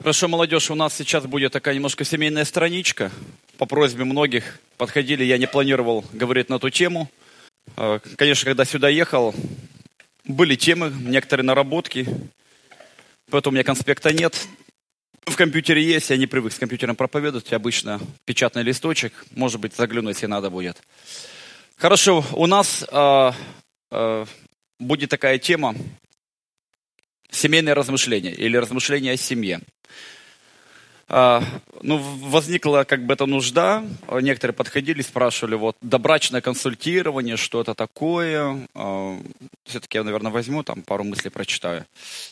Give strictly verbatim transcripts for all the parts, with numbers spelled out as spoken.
Хорошо, молодежь, у нас сейчас будет такая немножко семейная страничка. По просьбе многих подходили, я не планировал говорить на эту тему. Конечно, когда сюда ехал, были темы, некоторые наработки, поэтому у меня конспекта нет. В компьютере есть, я не привык с компьютером проповедовать, обычно печатный листочек, может быть, загляну, если надо будет. Хорошо, у нас э, э, будет такая тема семейное размышление или размышление о семье. Э, ну, возникла как бы эта нужда, некоторые подходили, спрашивали, вот, добрачное консультирование, что это такое. Э, все-таки я, наверное, возьму, там пару мыслей прочитаю.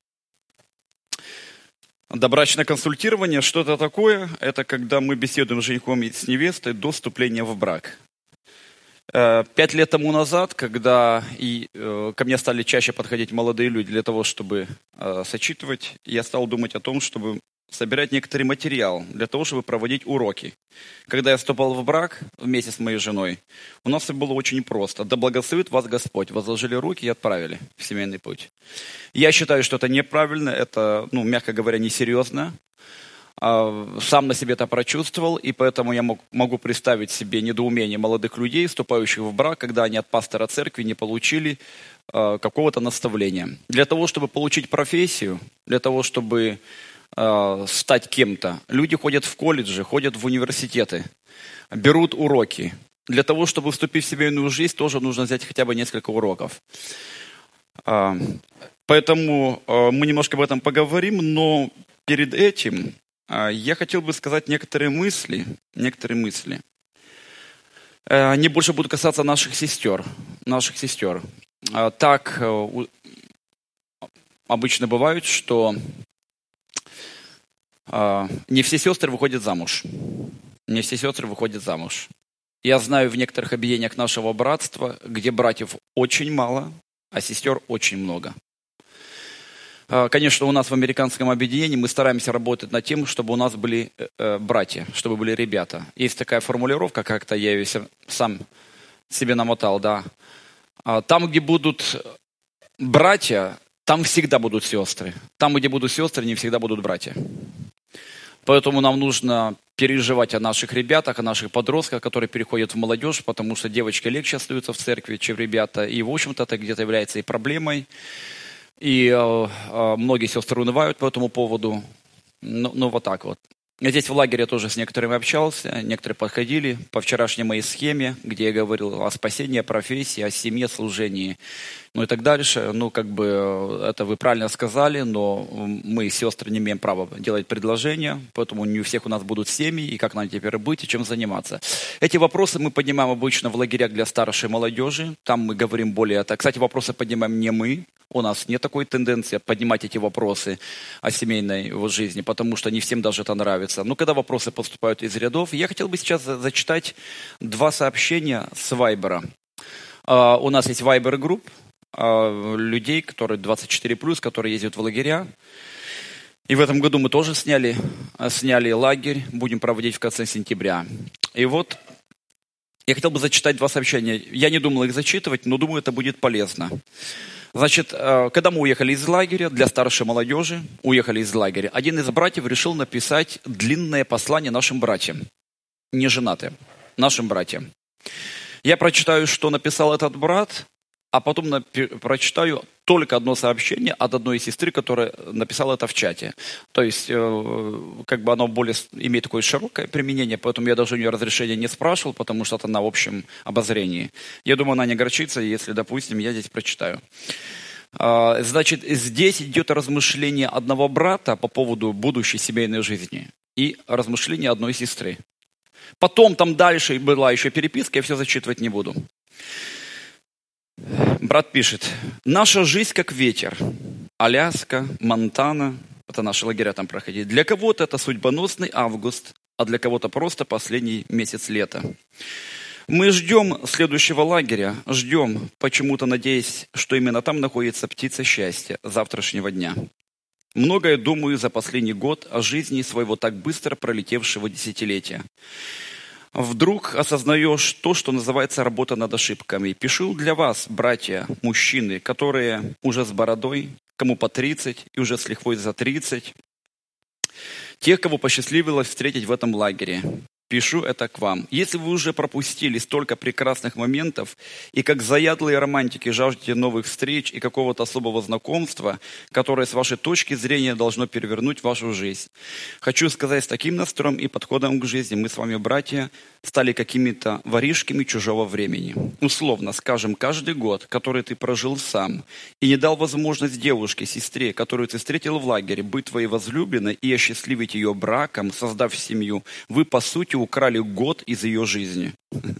Добрачное консультирование, что это такое? Это когда мы беседуем с женихом и с невестой до вступления в брак. Пять лет тому назад, когда и, э, ко мне стали чаще подходить молодые люди для того, чтобы э, сочитывать, я стал думать о том, чтобы собирать некоторый материал для того, чтобы проводить уроки. Когда я вступал в брак вместе с моей женой, у нас все было очень просто. Да благословит вас Господь. Возложили руки и отправили в семейный путь. Я считаю, что это неправильно, это, ну, мягко говоря, несерьезно. Сам на себе это прочувствовал, и поэтому я мог, могу представить себе недоумение молодых людей, вступающих в брак, когда они от пастора церкви не получили э, какого-то наставления. Для того, чтобы получить профессию, для того, чтобы э, стать кем-то, люди ходят в колледжи, ходят в университеты, берут уроки. Для того, чтобы вступить в семейную жизнь, тоже нужно взять хотя бы несколько уроков. Э, поэтому э, мы немножко об этом поговорим, но перед этим я хотел бы сказать некоторые мысли, некоторые мысли. Они больше будут касаться наших сестер, наших сестер. Так обычно бывает, что не все сестры выходят замуж. Не все сестры выходят замуж. Я знаю в некоторых объединениях нашего братства, где братьев очень мало, а сестер очень много. Конечно, у нас в американском объединении мы стараемся работать над тем, чтобы у нас были э, братья, чтобы были ребята. Есть такая формулировка, как-то я ее сам себе намотал, да. Там, где будут братья, там всегда будут сестры. Там, где будут сестры, не всегда будут братья. Поэтому нам нужно переживать о наших ребятах, о наших подростках, которые переходят в молодежь, потому что девочки легче остаются в церкви, чем ребята. И, в общем-то, это где-то является и проблемой. И э, э, многие сестры унывают по этому поводу. Ну, ну, вот так вот. Здесь в лагере я тоже с некоторыми общался. Некоторые подходили по вчерашней моей схеме, где я говорил о спасении, о профессии, о семье, служении, ну и так дальше. Ну, как бы, это вы правильно сказали, но мы, сестры, не имеем права делать предложения, поэтому не у всех у нас будут семьи, и как нам теперь быть, и чем заниматься. Эти вопросы мы поднимаем обычно в лагерях для старшей молодежи. Там мы говорим более... Кстати, вопросы поднимаем не мы. У нас нет такой тенденции поднимать эти вопросы о семейной вот жизни, потому что не всем даже это нравится. Но когда вопросы поступают из рядов, я хотел бы сейчас зачитать два сообщения с Вайбера. Uh, у нас есть Вайбер-групп uh, людей, которые двадцать четыре плюс, которые ездят в лагеря. И в этом году мы тоже сняли, сняли лагерь, будем проводить в конце сентября. И вот я хотел бы зачитать два сообщения. Я не думал их зачитывать, но думаю, это будет полезно. Значит, когда мы уехали из лагеря, для старшей молодежи, уехали из лагеря, один из братьев решил написать длинное послание нашим братьям, не женатым, нашим братьям. Я прочитаю, что написал этот брат, а потом напи- прочитаю только одно сообщение от одной сестры, которая написала это в чате. То есть, э, как бы оно более имеет такое широкое применение, поэтому я даже у нее разрешения не спрашивал, потому что это на общем обозрении. Я думаю, она не огорчится, если, допустим, я здесь прочитаю. Э, значит, здесь идет размышление одного брата по поводу будущей семейной жизни и размышление одной сестры. Потом там дальше была еще переписка, я все зачитывать не буду. Брат пишет: наша жизнь как ветер. Аляска, Монтана, это наши лагеря там проходили. Для кого-то это судьбоносный август, а для кого-то просто последний месяц лета. Мы ждем следующего лагеря, ждем, почему-то надеясь, что именно там находится птица счастья завтрашнего дня. Многое думаю за последний год о жизни своего так быстро пролетевшего десятилетия. Вдруг осознаешь то, что называется работа над ошибками. Пишу для вас, братья, мужчины, которые уже с бородой, кому по тридцать и уже с лихвой за тридцать. тех, кого посчастливилось встретить в этом лагере. Пишу это к вам. Если вы уже пропустили столько прекрасных моментов, и как заядлые романтики жаждете новых встреч и какого-то особого знакомства, которое с вашей точки зрения должно перевернуть вашу жизнь. Хочу сказать, с таким настроем и подходом к жизни мы с вами, братья, стали какими-то воришками чужого времени. Условно, скажем, каждый год, который ты прожил сам, и не дал возможность девушке, сестре, которую ты встретил в лагере, быть твоей возлюбленной и осчастливить ее браком, создав семью, вы, по сути, украли год из ее жизни.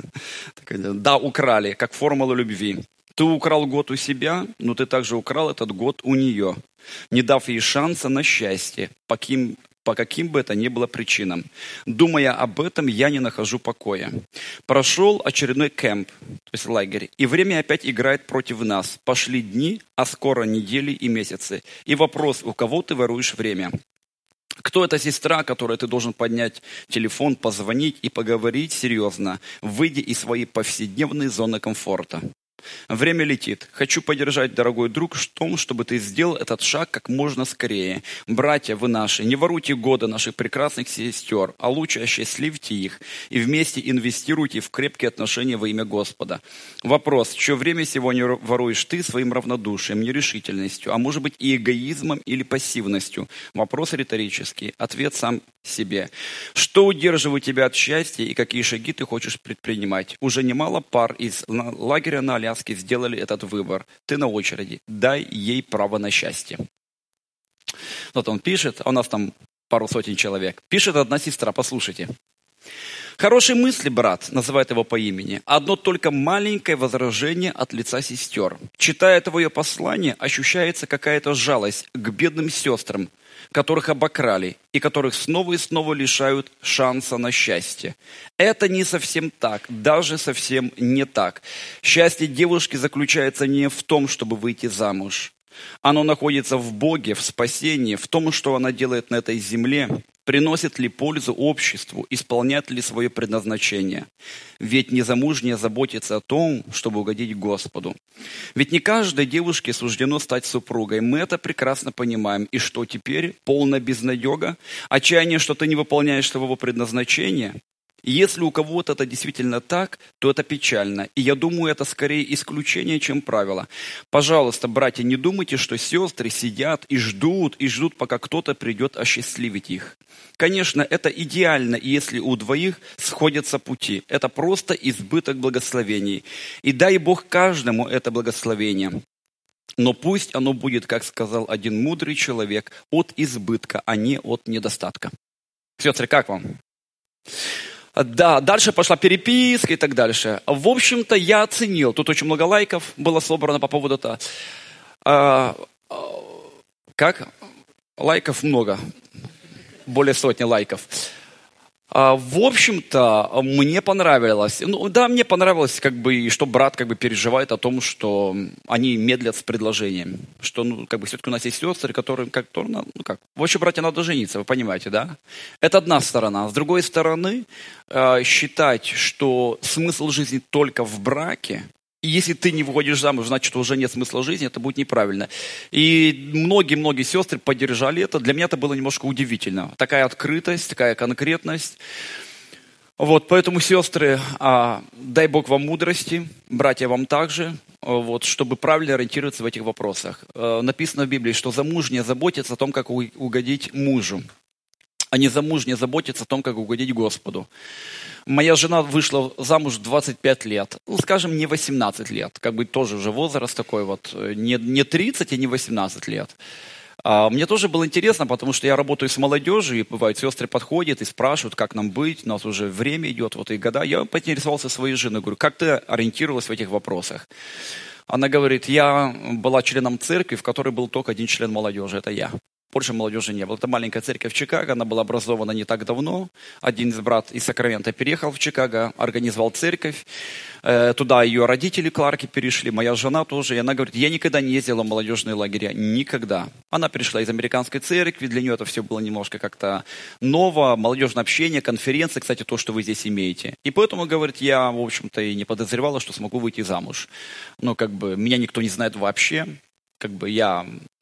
Да, украли, как формула любви. Ты украл год у себя, но ты также украл этот год у нее, не дав ей шанса на счастье, по каким, по каким бы это ни было причинам. Думая об этом, я не нахожу покоя. Прошел очередной кемп, то есть лагерь, и время опять играет против нас. Пошли дни, а скоро недели и месяцы. И вопрос, у кого ты воруешь время? Кто эта сестра, которой ты должен поднять телефон, позвонить и поговорить серьезно, выйдя из своей повседневной зоны комфорта? Время летит. Хочу поддержать, дорогой друг, в том, чтобы ты сделал этот шаг как можно скорее. Братья вы наши, не воруйте годы наших прекрасных сестер, а лучше осчастливьте их и вместе инвестируйте в крепкие отношения во имя Господа. Вопрос, что время сегодня воруешь ты своим равнодушием, нерешительностью, а может быть и эгоизмом или пассивностью? Вопрос риторический. Ответ сам себе. Что удерживает тебя от счастья и какие шаги ты хочешь предпринимать? Уже немало пар из лагеря на Аляске сделали этот выбор. Ты на очереди. Дай ей право на счастье. Вот он пишет, а у нас там пару сотен человек. Пишет одна сестра, послушайте. Хорошие мысли, брат, называет его по имени. Одно только маленькое возражение от лица сестер. Читая твое послание, ощущается какая-то жалость к бедным сестрам, которых обокрали и которых снова и снова лишают шанса на счастье. Это не совсем так, даже совсем не так. Счастье девушки заключается не в том, чтобы выйти замуж. Оно находится в Боге, в спасении, в том, что она делает на этой земле, приносит ли пользу обществу, исполняет ли свое предназначение. Ведь незамужняя заботится о том, чтобы угодить Господу. Ведь не каждой девушке суждено стать супругой. Мы это прекрасно понимаем. И что теперь? Полная безнадега? Отчаяние, что ты не выполняешь своего предназначения? Если у кого-то это действительно так, то это печально. И я думаю, это скорее исключение, чем правило. Пожалуйста, братья, не думайте, что сестры сидят и ждут, и ждут, пока кто-то придет осчастливить их. Конечно, это идеально, если у двоих сходятся пути. Это просто избыток благословений. И дай Бог каждому это благословение. Но пусть оно будет, как сказал один мудрый человек, от избытка, а не от недостатка. Сестры, как вам? Да, дальше пошла переписка и так дальше. В общем-то, я оценил. Тут очень много лайков было собрано по поводу этого. А, как? Лайков много. Более сотни лайков. А, в общем-то, мне понравилось. Ну, да, мне понравилось, как бы, что брат как бы переживает о том, что они медлят с предложением. Что, ну, как бы, все-таки у нас есть сестры, которые, как, ну, как, в общем, братья, надо жениться, вы понимаете, да? Это одна сторона. С другой стороны, э, считать, что смысл жизни только в браке, и если ты не выходишь замуж, значит, уже нет смысла жизни, это будет неправильно. И многие-многие сестры поддержали это. Для меня это было немножко удивительно. Такая открытость, такая конкретность. Вот, поэтому, сестры, а, дай Бог вам мудрости, братья вам также, вот, чтобы правильно ориентироваться в этих вопросах. А, написано в Библии, что замужняя заботится о том, как угодить мужу, а не замужняя заботится о том, как угодить Господу. Моя жена вышла замуж в двадцать пять лет, ну, скажем, не восемнадцать лет, как бы тоже уже возраст такой вот, не, не тридцать и не восемнадцать лет. А мне тоже было интересно, потому что я работаю с молодежью, и бывают сестры подходят и спрашивают, как нам быть, у нас уже время идет, вот и года. Я поинтересовался своей женой, говорю, как ты ориентировалась в этих вопросах? Она говорит, я была членом церкви, в которой был только один член молодежи, это я. Больше молодежи не было. Это маленькая церковь в Чикаго, она была образована не так давно. Один из брат из Сакрамента переехал в Чикаго, организовал церковь. Э, туда ее родители Кларки перешли, моя жена тоже. И она говорит, я никогда не ездила в молодежные лагеря, никогда. Она пришла из американской церкви, для нее это все было немножко как-то ново. Молодежное общение, конференции, кстати, то, что вы здесь имеете. И поэтому, говорит, я, в общем-то, и не подозревала, что смогу выйти замуж. Но как бы меня никто не знает вообще. Как бы я...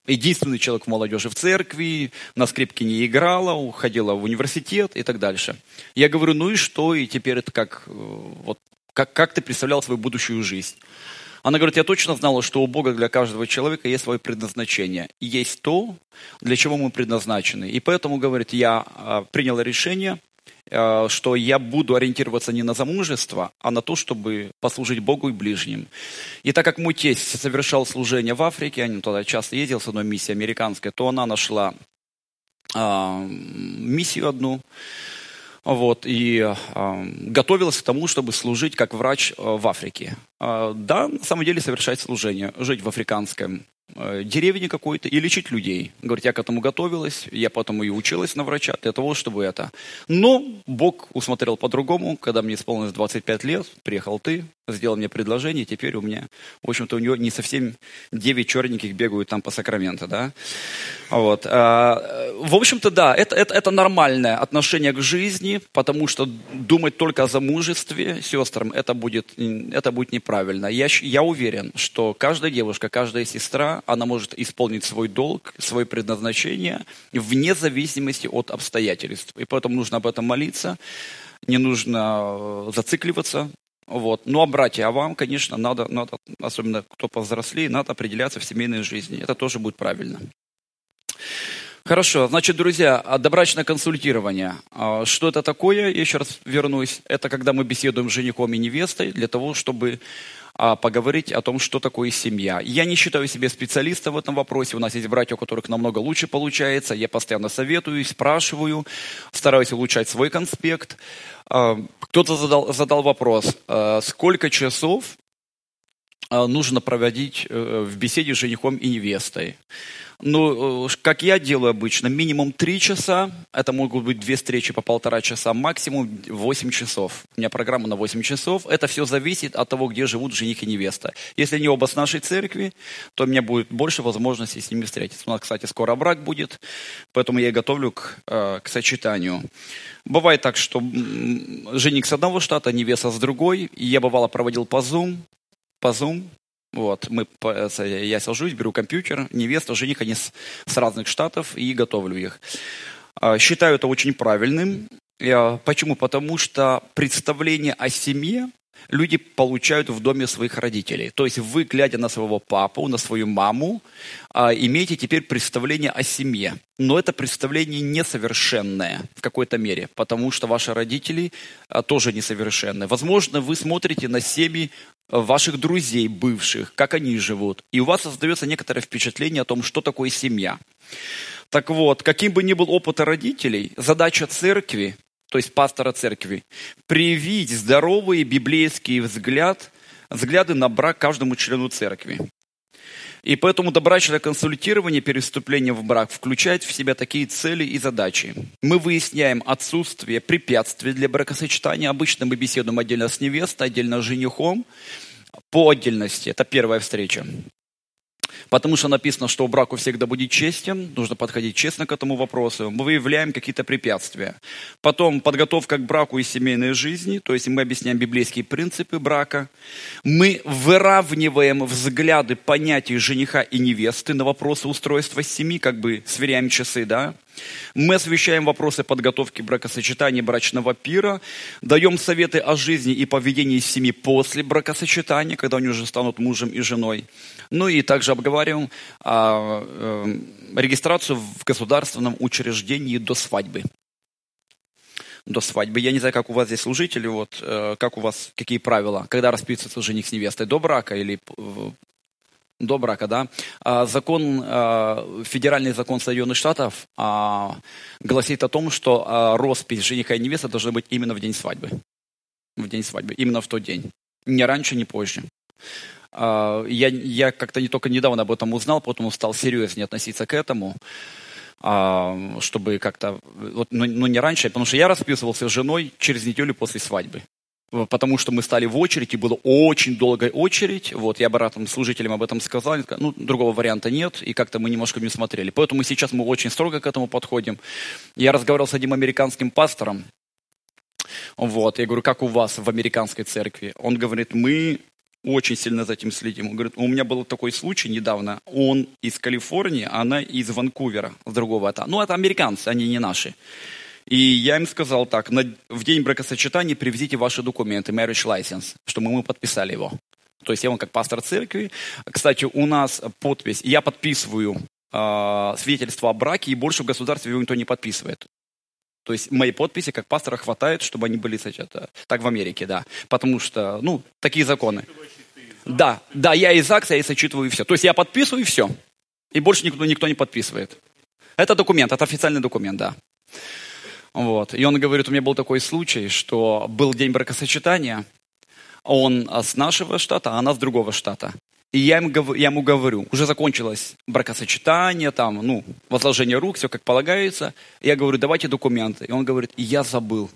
единственный человек в молодежи в церкви, на скрипке не играла, ходила в университет и так дальше. Я говорю, ну и что, и теперь это как, вот, как, как ты представлял свою будущую жизнь? Она говорит, я точно знала, что у Бога для каждого человека есть свое предназначение. И есть то, для чего мы предназначены. И поэтому, говорит, я а, приняла решение, а, что я буду ориентироваться не на замужество, а на то, чтобы послужить Богу и ближним. И так как мой тесть совершал служение в Африке, я туда часто ездил с одной миссией американской, то она нашла а, миссию одну. Вот, и э, готовилась к тому, чтобы служить как врач э, в Африке. Э, да, на самом деле совершать служение, жить в африканском э, деревне какой-то и лечить людей. Говорит, я к этому готовилась, я потом и училась на врача для того, чтобы это. Но Бог усмотрел по-другому, когда мне исполнилось двадцать пять лет, приехал ты, сделал мне предложение, и теперь у меня, в общем-то, у него не совсем девять черненьких бегают там по Сакраменто, да. Вот. В общем-то, да, это, это, это нормальное отношение к жизни, потому что думать только о замужестве сестрам, это будет, это будет неправильно. Я, я уверен, что каждая девушка, каждая сестра, она может исполнить свой долг, свое предназначение вне зависимости от обстоятельств. И поэтому нужно об этом молиться, не нужно зацикливаться. Вот. Ну а братья, а вам, конечно, надо, надо, особенно кто повзрослее, надо определяться в семейной жизни. Это тоже будет правильно. Хорошо, значит, друзья, добрачное консультирование. Что это такое? Я еще раз вернусь. Это когда мы беседуем с женихом и невестой для того, чтобы поговорить о том, что такое семья. Я не считаю себя специалистом в этом вопросе. У нас есть братья, у которых намного лучше получается. Я постоянно советую, спрашиваю, стараюсь улучшать свой конспект. Кто-то задал, задал вопрос, сколько часов нужно проводить в беседе с женихом и невестой. Ну, как я делаю обычно, минимум три часа, это могут быть две встречи по полтора часа, максимум восемь часов. У меня программа на восемь часов. Это все зависит от того, где живут жених и невеста. Если они оба с нашей церкви, то у меня будет больше возможностей с ними встретиться. У нас, кстати, скоро брак будет, поэтому я и готовлю к, к сочетанию. Бывает так, что жених с одного штата, невеста с другой. И я, бывало, проводил по Zoom, по Zoom. Вот, мы, я сажусь, беру компьютер, невеста, жених, они с, с разных штатов и готовлю их. Считаю это очень правильным. Почему? Потому что представление о семье люди получают в доме своих родителей. То есть вы, глядя на своего папу, на свою маму, имеете теперь представление о семье. Но это представление несовершенное в какой-то мере, потому что ваши родители тоже несовершенны. Возможно, вы смотрите на семьи ваших друзей бывших, как они живут, и у вас создается некоторое впечатление о том, что такое семья. Так вот, каким бы ни был опыт родителей, задача церкви, то есть пастора церкви, привить здоровый библейский взгляд, взгляды на брак каждому члену церкви. И поэтому добрачное консультирование перед вступлением в брак включает в себя такие цели и задачи. Мы выясняем отсутствие препятствий для бракосочетания. Обычно мы беседуем отдельно с невестой, отдельно с женихом, по отдельности. Это первая встреча. Потому что написано, что браку всегда будет честен, нужно подходить честно к этому вопросу. Мы выявляем какие-то препятствия. Потом подготовка к браку и семейной жизни, то есть мы объясняем библейские принципы брака. Мы выравниваем взгляды понятий жениха и невесты на вопросы устройства семьи, как бы сверяем часы, да. Мы освещаем вопросы подготовки бракосочетания, брачного пира, даем советы о жизни и поведении семьи после бракосочетания, когда они уже станут мужем и женой. Ну и также обговариваем а, э, регистрацию в государственном учреждении до свадьбы. До свадьбы. Я не знаю, как у вас здесь служители, вот, э, как у вас, какие правила, когда расписывается жених с невестой, до брака или... Э, До брака, да. Закон, федеральный закон Соединенных Штатов гласит о том, что роспись жениха и невесты должна быть именно в день свадьбы. В день свадьбы, именно в тот день. Ни раньше, ни позже. Я, я как-то не только недавно об этом узнал, потом стал серьезнее относиться к этому, чтобы как-то, вот, ну, ну не раньше, потому что я расписывался с женой через неделю после свадьбы. Потому что мы стали в очередь, и была очень долгая очередь. Вот, я братам, служителям об этом сказал. Ну, другого варианта нет, и как-то мы немножко не смотрели. Поэтому сейчас мы очень строго к этому подходим. Я разговаривал с одним американским пастором. Вот, я говорю, как у вас в американской церкви? Он говорит, мы очень сильно за этим следим. Он говорит, у меня был такой случай недавно, он из Калифорнии, она из Ванкувера, с другого этажа. Ну, это американцы, они не наши. И я им сказал так, на, в день бракосочетания привезите ваши документы, marriage license, чтобы мы подписали его. То есть я он как пастор церкви. Кстати, у нас подпись, я подписываю э, свидетельство о браке, и больше в государстве его никто не подписывает. То есть моей подписи как пастора хватает, чтобы они были, это, так в Америке, да. Потому что, ну, такие законы. Да, да, я из ЗАГСа, я и сочитываю, и все. То есть я подписываю, и все. И больше никто, никто не подписывает. Это документ, это официальный документ, да. Вот. И он говорит, у меня был такой случай, что был день бракосочетания, он с нашего штата, а она с другого штата. И я ему, я ему говорю, уже закончилось бракосочетание, там, ну, возложение рук, все как полагается. Я говорю, давайте документы. И он говорит, я забыл.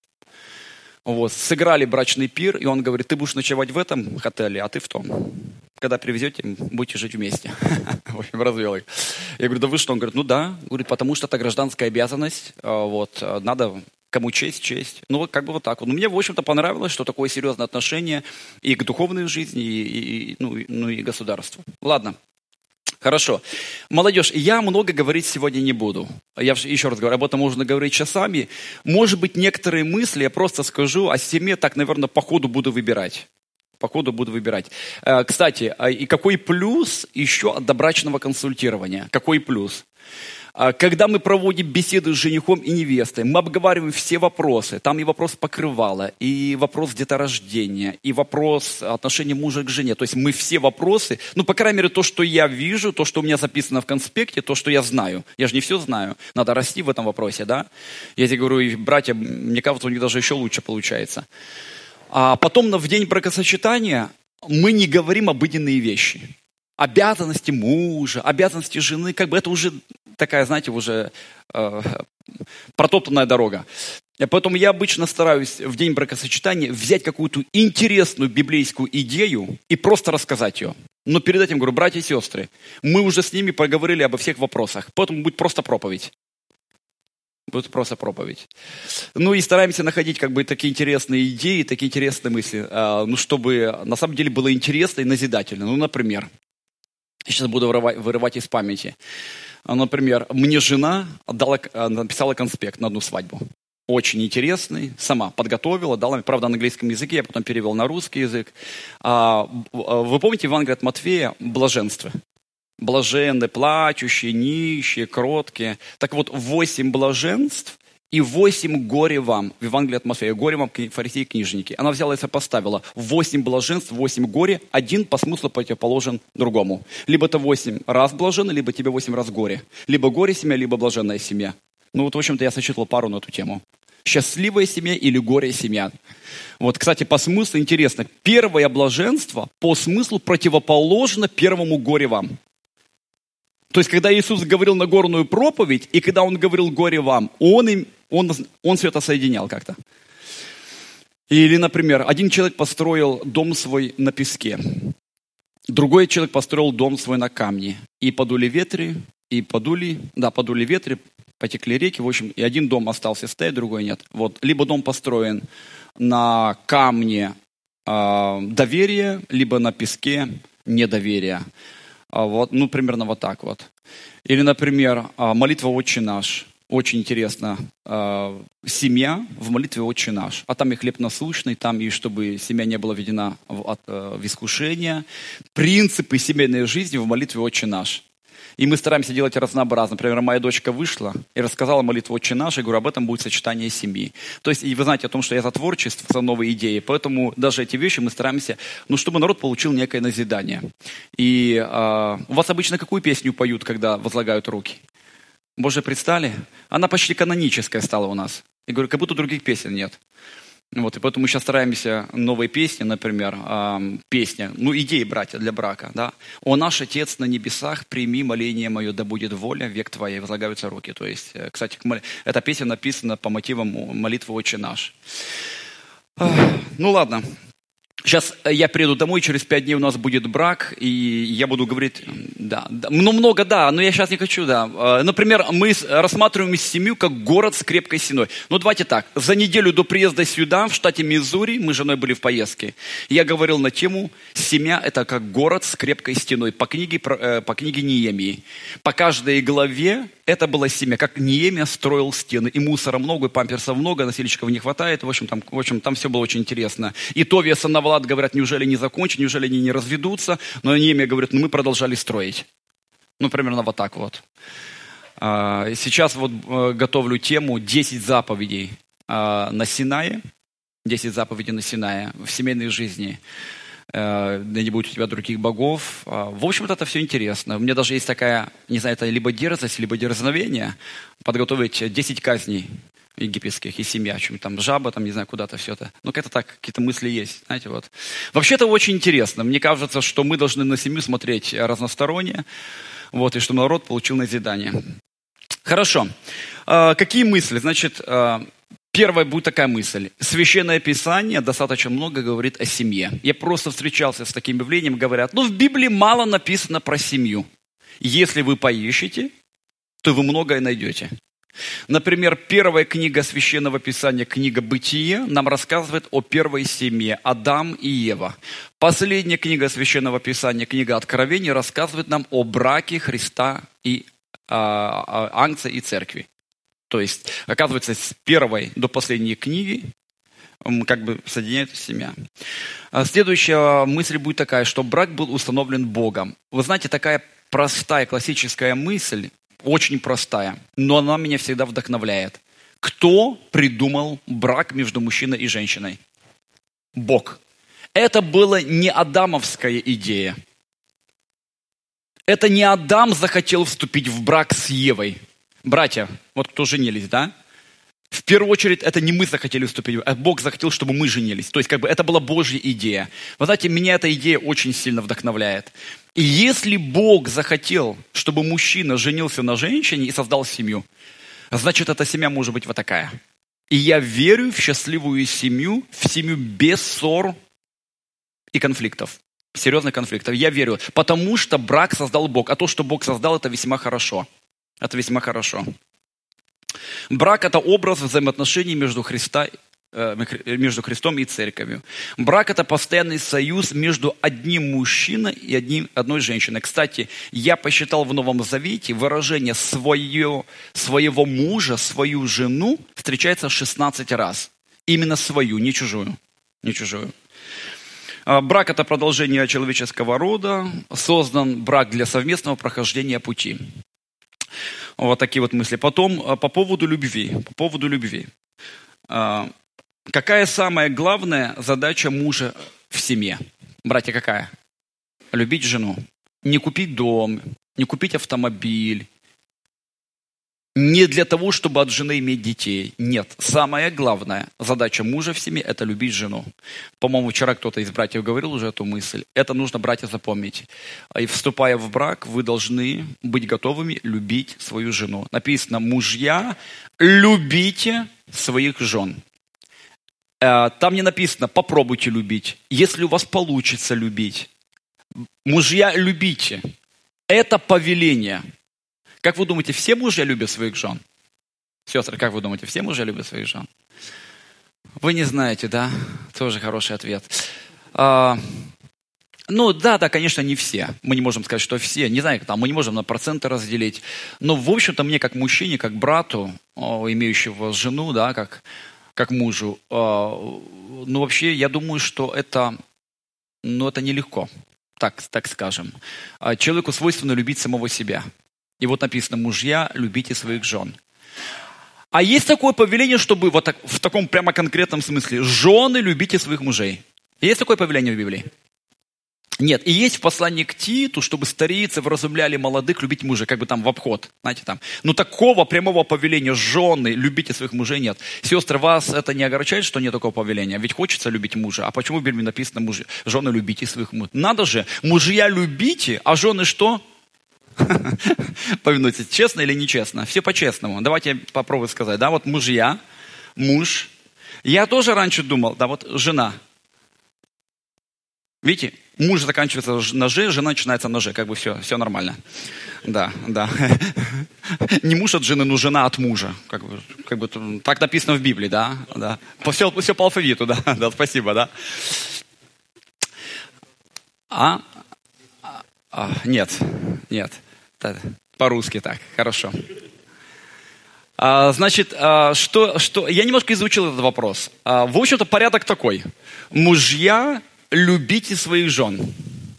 Вот. Сыграли брачный пир, и он говорит, ты будешь ночевать в этом отеле, а ты в том. Когда привезете, будете жить вместе. В общем, развел их. Я говорю, да вы что? Он говорит, ну да. Говорит, потому что это гражданская обязанность. Вот, надо кому честь, честь. Ну, вот как бы вот так вот. Но мне, в общем-то, понравилось, что такое серьезное отношение и к духовной жизни, и, и, ну, и, ну, и государству. Ладно. Хорошо. Молодежь, я много говорить сегодня не буду. Я еще раз говорю, об этом можно говорить часами. Может быть, некоторые мысли я просто скажу, а семье так, наверное, по ходу буду выбирать. По ходу буду выбирать. Кстати, и какой плюс еще от добрачного консультирования? Какой плюс? Когда мы проводим беседы с женихом и невестой, мы обговариваем все вопросы. Там и вопрос покрывала, и вопрос деторождения, и вопрос отношения мужа к жене. То есть мы все вопросы, ну, по крайней мере, то, что я вижу, то, что у меня записано в конспекте, то, что я знаю. Я же не все знаю. Надо расти в этом вопросе, да? Я тебе говорю, и братья, мне кажется, у них даже еще лучше получается. А потом в день бракосочетания мы не говорим обыденные вещи. Обязанности мужа, обязанности жены, как бы это уже такая, знаете, уже э, протоптанная дорога. Поэтому я обычно стараюсь в день бракосочетания взять какую-то интересную библейскую идею и просто рассказать ее. Но перед этим говорю, братья и сестры, мы уже с ними поговорили обо всех вопросах, поэтому будет просто проповедь. Будет просто проповедь. Ну и стараемся находить как бы такие интересные идеи, такие интересные мысли, э, ну чтобы на самом деле было интересно и назидательно. Ну, например, я сейчас буду вырывать, вырывать из памяти. Например, мне жена дала, написала конспект на одну свадьбу. Очень интересный. Сама подготовила, дала, правда, на английском языке, я потом перевел на русский язык. Вы помните Евангелие от Матфея «Блаженство»? Блаженны, плачущие, нищие, кроткие. Так вот, восемь блаженств и восемь горе вам. В Евангелии от Матфея. Горе вам, фарисеи и книжники. Она взяла и сопоставила. Восемь блаженств, восемь горе. Один по смыслу противоположен другому. Либо это восемь раз блаженно, либо тебе восемь раз горе. Либо горе семья, либо блаженная семья. Ну вот, в общем-то, я сочетал пару на эту тему. Счастливая семья или горе семья. Вот, кстати, по смыслу интересно. Первое блаженство по смыслу противоположно первому горе вам. То есть, когда Иисус говорил Нагорную проповедь, и когда Он говорил «горе вам», Он, им, он, он все это соединял как-то. Или, например, один человек построил дом свой на песке, другой человек построил дом свой на камне. И подули ветры, и подули, да, подули ветры, потекли реки, в общем, и один дом остался стоять, другой нет. Вот. Либо дом построен на камне э, доверия, либо на песке недоверия. Вот, ну, примерно вот так вот. Или, например, молитва «Отче наш». Очень интересно. Семья в молитве «Отче наш». А там и хлеб насущный, там и чтобы семья не была введена в, в искушение. Принципы семейной жизни в молитве «Отче наш». И мы стараемся делать разнообразно. Например, моя дочка вышла и рассказала молитву «Отче наш», и говорю, об этом будет сочетание семьи. То есть, и вы знаете о том, что я за творчество, за новые идеи, поэтому даже эти вещи мы стараемся, ну, чтобы народ получил некое назидание. И э, у вас обычно какую песню поют, когда возлагают руки? Боже, предстали? Она почти каноническая стала у нас. Я говорю, как будто других песен нет. Вот, и поэтому мы сейчас стараемся новые песни, например, э, песня, ну, идеи, братья, для брака, да. «О наш Отец на небесах, прими моление мое, да будет воля, век твоей», возлагаются руки. То есть, кстати, эта песня написана по мотивам молитвы «Отче наш». Ну, ладно. Сейчас я приеду домой, через пять дней у нас будет брак, и я буду говорить, да, да, ну много, да, но я сейчас не хочу, да. Например, мы рассматриваем семью как город с крепкой стеной. Ну давайте так, за неделю до приезда сюда, в штате Миссури, мы с женой были в поездке, я говорил на тему «Семья – это как город с крепкой стеной» по книге, по книге Неемии. По каждой главе это была семья, как Неемия строил стены. И мусора много, и памперсов много, носильщиков не хватает. В общем, там, в общем, там все было очень интересно. И Товия и Санавалат говорят, неужели не закончат, неужели они не разведутся? Но Неемия говорит, ну мы продолжали строить. Ну, примерно вот так вот. Сейчас вот готовлю тему десять заповедей на Синае. десять заповедей на Синае в семейной жизни. Да не будет у тебя других богов. В общем-то, это все интересно. У меня даже есть такая, не знаю, это либо дерзость, либо дерзновение, подготовить десять казней египетских и семья, чем там жаба, там, не знаю, куда-то все это. Ну, как-то так, какие-то мысли есть, знаете, вот. Вообще-то очень интересно. Мне кажется, что мы должны на семью смотреть разносторонне, вот, и что народ получил назидание. Хорошо. Какие мысли? Значит, первая будет такая мысль. Священное Писание достаточно много говорит о семье. Я просто встречался с таким явлением, говорят, ну в Библии мало написано про семью. Если вы поищете, то вы многое найдете. Например, первая книга Священного Писания, книга Бытие, нам рассказывает о первой семье, Адам и Ева. Последняя книга Священного Писания, книга Откровения, рассказывает нам о браке Христа и а, Агнца и Церкви. То есть, оказывается, с первой до последней книги как бы соединяется семья. Следующая мысль будет такая, что брак был установлен Богом. Вы знаете, такая простая классическая мысль, очень простая, но она меня всегда вдохновляет. Кто придумал брак между мужчиной и женщиной? Бог. Это была не адамовская идея. Это не Адам захотел вступить в брак с Евой. Братья, вот кто женились, да? В первую очередь, это не мы захотели вступить, а Бог захотел, чтобы мы женились. То есть, как бы, это была Божья идея. Вы знаете, меня эта идея очень сильно вдохновляет. И если Бог захотел, чтобы мужчина женился на женщине и создал семью, значит, эта семья может быть вот такая. И я верю в счастливую семью, в семью без ссор и конфликтов. Серьезных конфликтов. Я верю, потому что брак создал Бог. А то, что Бог создал, это весьма хорошо. Это весьма хорошо. Брак – это образ взаимоотношений между, Христа, между Христом и Церковью. Брак – это постоянный союз между одним мужчиной и одним, одной женщиной. Кстати, я посчитал в Новом Завете выражение свое, своего мужа, свою жену встречается шестнадцать раз. Именно свою, не чужую. Не чужую. Брак – это продолжение человеческого рода. Создан брак для совместного прохождения пути. Вот такие вот мысли. Потом по поводу любви. По поводу любви. Какая самая главная задача мужа в семье? Братья, какая? Любить жену. Не купить дом, не купить автомобиль. Не для того, чтобы от жены иметь детей. Нет. Самая главная задача мужа в семье – это любить жену. По-моему, вчера кто-то из братьев говорил уже эту мысль. Это нужно, братья, запомнить. И вступая в брак, вы должны быть готовыми любить свою жену. Написано, мужья, любите своих жен. Там не написано, попробуйте любить. Если у вас получится любить. Мужья, любите. Это повеление. Как вы думаете, все мужья любят своих жен? Сестры, как вы думаете, все мужья любят своих жен? Вы не знаете, да? Тоже хороший ответ. А, ну, да, да, конечно, не все. Мы не можем сказать, что все. Не знаю, там, мы не можем на проценты разделить. Но, в общем-то, мне как мужчине, как брату, имеющего жену, да, как, как мужу, ну, вообще, я думаю, что это, ну, это нелегко, так, так скажем. Человеку свойственно любить самого себя. И вот написано, мужья, любите своих жен. А есть такое повеление, чтобы вот так, в таком прямо конкретном смысле, жены, любите своих мужей. Есть такое повеление в Библии? Нет. И есть в послании к Титу, чтобы старейцы вразумляли молодых любить мужа, как бы там в обход, знаете, там. Но такого прямого повеления, жены, любите своих мужей, нет. Сестры, вас это не огорчает, что нет такого повеления? Ведь хочется любить мужа. А почему в Библии написано, мужья, жены, любите своих мужей? Надо же, мужья любите, а жены что? Повинуйтесь, честно или нечестно? Все по-честному. Давайте я попробую сказать. Да, вот мужья, муж. Я тоже раньше думал, да, вот жена. Видите, муж заканчивается на «ж», жена начинается на «ж», как бы все, все нормально. Да, да. Не муж от жены, но жена от мужа. Как бы, как бы так написано в Библии, да, да. Все, все по алфавиту, да, да, спасибо, да. А? а нет, нет, по-русски так, хорошо. А, значит, а, что, что, я немножко изучил этот вопрос. А, в общем-то, порядок такой. Мужья, любите своих жен.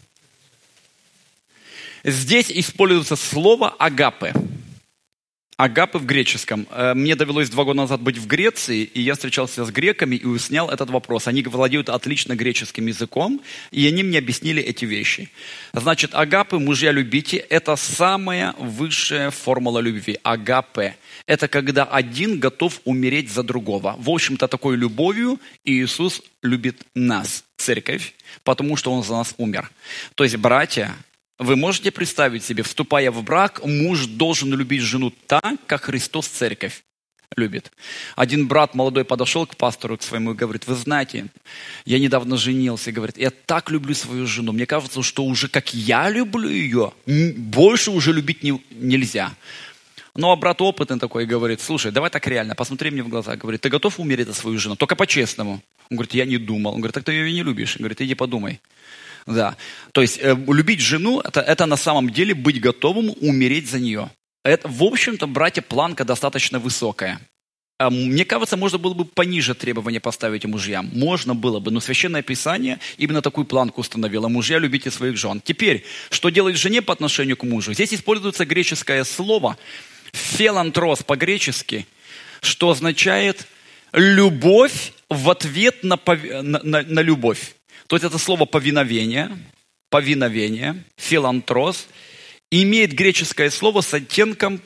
Здесь используется слово агапе. Агапе в греческом. Мне довелось два года назад быть в Греции, и я встречался с греками и уснял этот вопрос. Они владеют отлично греческим языком, и они мне объяснили эти вещи. Значит, агапе, мужья, любите, это самая высшая формула любви. Агапе. Это когда один готов умереть за другого. В общем-то, такой любовью Иисус любит нас, церковь, потому что Он за нас умер. То есть, братья, вы можете представить себе, вступая в брак, муж должен любить жену так, как Христос церковь любит. Один брат молодой подошел к пастору, к своему, и говорит: вы знаете, я недавно женился, и говорит, я так люблю свою жену, мне кажется, что уже как я люблю ее, больше уже любить не, нельзя. Ну, а брат опытный такой говорит: слушай, давай так реально, посмотри мне в глаза. Говорит: ты готов умереть за свою жену? Только по-честному. Он говорит: я не думал. Он говорит: так ты ее не любишь. Он говорит: иди подумай. Да. То есть э, любить жену это, это на самом деле быть готовым умереть за нее. Это, в общем-то, братья, планка достаточно высокая. Э, мне кажется, можно было бы пониже требования поставить мужьям. Можно было бы, но Священное Писание именно такую планку установило. Мужья, любите своих жен. Теперь, что делать жене по отношению к мужу? Здесь используется греческое слово «филантрос» по-гречески, что означает «любовь в ответ на, на, на, на любовь». То есть это слово «повиновение», «повиновение», «филантрос», имеет греческое слово с оттенком,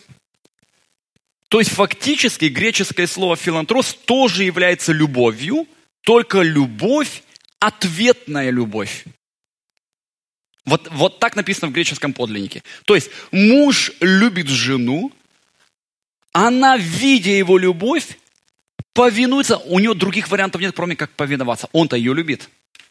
то есть фактически греческое слово «филантрос» тоже является любовью, только любовь, ответная любовь. Вот, вот так написано в греческом подлиннике. То есть муж любит жену, она, видя его любовь, повинуется, у нее других вариантов нет, кроме как повиноваться. Он-то ее любит.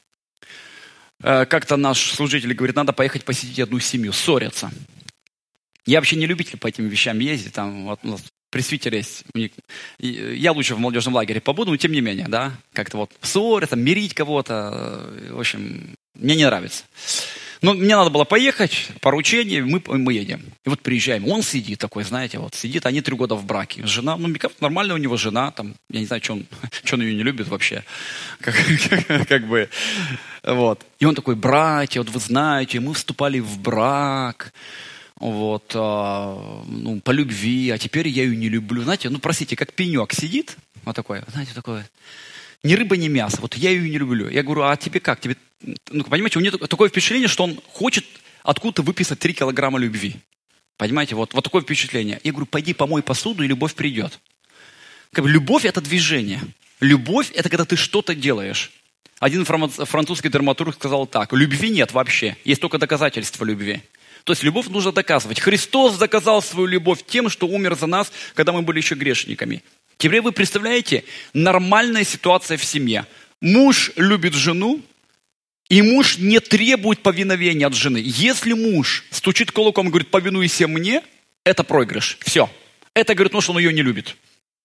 Как-то наш служитель говорит: надо поехать посетить одну семью, ссорятся. Я вообще не любитель по этим вещам ездить, там вот у нас пресвитер есть. Я лучше в молодежном лагере побуду, но тем не менее, да, как-то вот ссорятся, мирить кого-то, в общем, мне не нравится. Но мне надо было поехать, поручение, мы, мы едем. И вот приезжаем, он сидит такой, знаете, вот сидит, они три года в браке. Жена, ну, мне кажется, нормально у него жена, там, я не знаю, что он, что он ее не любит вообще. Как, как, как бы, вот. И он такой: братья, вот вы знаете, мы вступали в брак, вот, а, ну, по любви, а теперь я ее не люблю. Знаете, ну, простите, как пенек сидит, вот такой, знаете, такой, ни рыба, ни мясо, вот я ее не люблю. Я говорю: а тебе как? Тебе, ну, понимаете, у него такое впечатление, что он хочет откуда-то выписать три килограмма любви. Понимаете, вот, вот такое впечатление. Я говорю: пойди помой посуду, и любовь придет. Как бы любовь – это движение. Любовь – это когда ты что-то делаешь. Один французский драматург сказал так: любви нет вообще, есть только доказательства любви. То есть любовь нужно доказывать. Христос доказал свою любовь тем, что умер за нас, когда мы были еще грешниками. Теперь вы представляете, нормальная ситуация в семье. Муж любит жену, и муж не требует повиновения от жены. Если муж стучит кулаком и говорит: повинуйся мне, это проигрыш. Все. Это говорит, ну, что он ее не любит.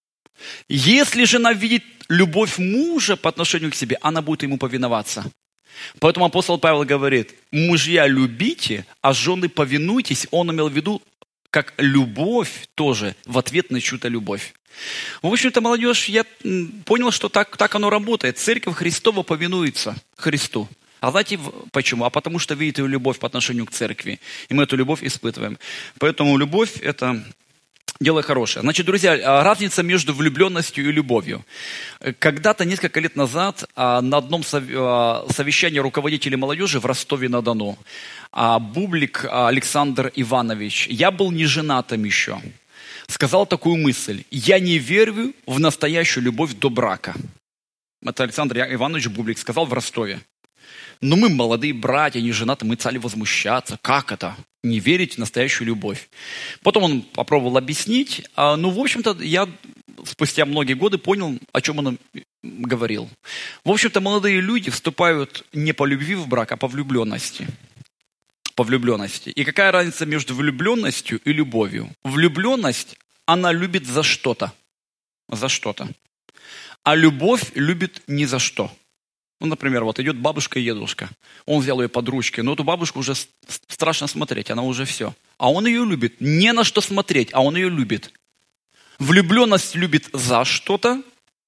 Если жена видит любовь мужа по отношению к себе, она будет ему повиноваться. Поэтому апостол Павел говорит: мужья, любите, а жены повинуйтесь. Он имел в виду как любовь тоже в ответ на чью-то любовь. В общем-то, молодежь, я понял, что так, так оно работает. Церковь Христова повинуется Христу. А знаете почему? А потому что видит его любовь по отношению к церкви. И мы эту любовь испытываем. Поэтому любовь – это дело хорошее. Значит, друзья, разница между влюбленностью и любовью. Когда-то, несколько лет назад, на одном совещании руководителей молодежи в Ростове-на-Дону, Бублик Александр Иванович, я был не женатым еще, сказал такую мысль: я не верю в настоящую любовь до брака. Это Александр Иванович Бублик сказал в Ростове. Но мы, молодые братья, не женаты, мы стали возмущаться. Как это? Не верить в настоящую любовь. Потом он попробовал объяснить. Ну, в общем-то, я спустя многие годы понял, о чем он говорил. В общем-то, молодые люди вступают не по любви в брак, а по влюбленности. По влюбленности. И какая разница между влюбленностью и любовью? Влюбленность, она любит за что-то. За что-то. А любовь любит ни за что. Ну, например, вот идет бабушка и дедушка. Он взял ее под ручки, но эту бабушку уже страшно смотреть, она уже все. А он ее любит. Не на что смотреть, а он ее любит. Влюбленность любит за что-то,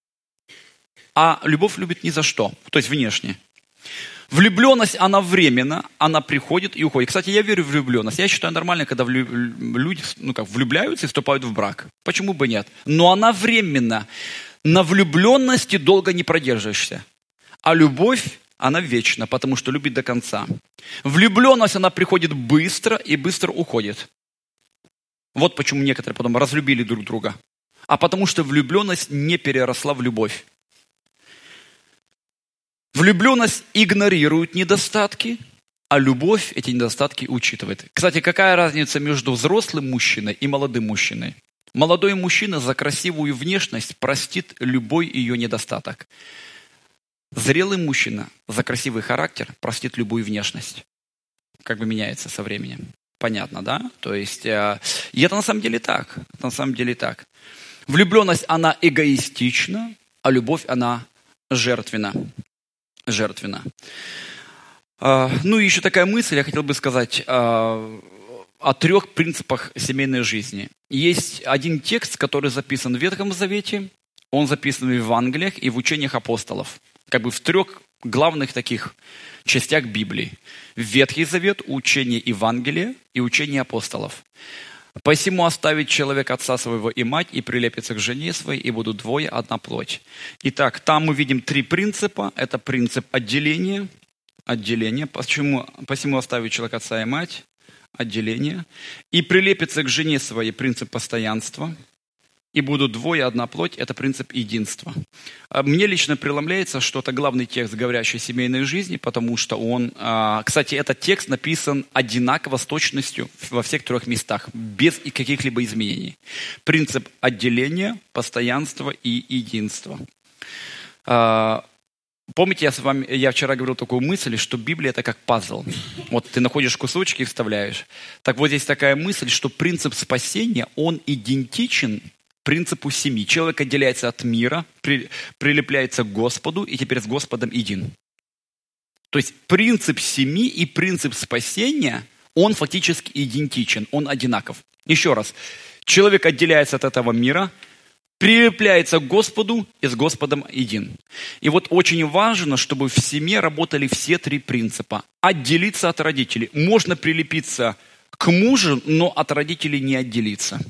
а любовь любит ни за что, то есть внешне. Влюбленность, она временна, она приходит и уходит. Кстати, я верю в влюбленность. Я считаю нормально, когда люди ну как, влюбляются и вступают в брак. Почему бы нет? Но она временна. На влюбленности долго не продержишься. А любовь, она вечна, потому что любит до конца. Влюбленность, она приходит быстро и быстро уходит. Вот почему некоторые потом разлюбили друг друга. А потому что влюбленность не переросла в любовь. Влюбленность игнорирует недостатки, а любовь эти недостатки учитывает. Кстати, какая разница между взрослым мужчиной и молодым мужчиной? Молодой мужчина за красивую внешность простит любой ее недостаток. Зрелый мужчина за красивый характер простит любую внешность. Как бы меняется со временем. Понятно, да? То есть, э, и это на самом деле так. Это на самом деле так. Влюбленность, она эгоистична, а любовь, она жертвенна. Жертвенна. Э, ну и еще такая мысль, я хотел бы сказать э, о трех принципах семейной жизни. Есть один текст, который записан в Ветхом Завете, он записан в Евангелиях и в учениях апостолов. Как бы в трех главных таких частях Библии. Ветхий Завет, учение Евангелия и учение апостолов. «Посему оставит человек отца своего и мать, и прилепится к жене своей, и будут двое, одна плоть». Итак, там мы видим три принципа. Это принцип отделения. Отделение. Почему? Посему оставит человек отца и мать. Отделение. И прилепится к жене своей, принцип постоянства. И будут двое, одна плоть, это принцип единства. Мне лично преломляется, что это главный текст, говорящий о семейной жизни, потому что он, кстати, этот текст написан одинаково с точностью во всех трех местах, без каких-либо изменений. Принцип отделения, постоянства и единства. Помните, я, с вами, я вчера говорил такую мысль, что Библия это как пазл. Вот ты находишь кусочки и вставляешь. Так вот здесь такая мысль, что принцип спасения, он идентичен принципу семьи. Человек отделяется от мира, при, прилепляется к Господу и теперь с Господом един. То есть принцип семьи и принцип спасения, он фактически идентичен, он одинаков. Еще раз, человек отделяется от этого мира, прилепляется к Господу и с Господом един. И вот очень важно, чтобы в семье работали все три принципа. Отделиться от родителей. Можно прилепиться к мужу, но от родителей не отделиться.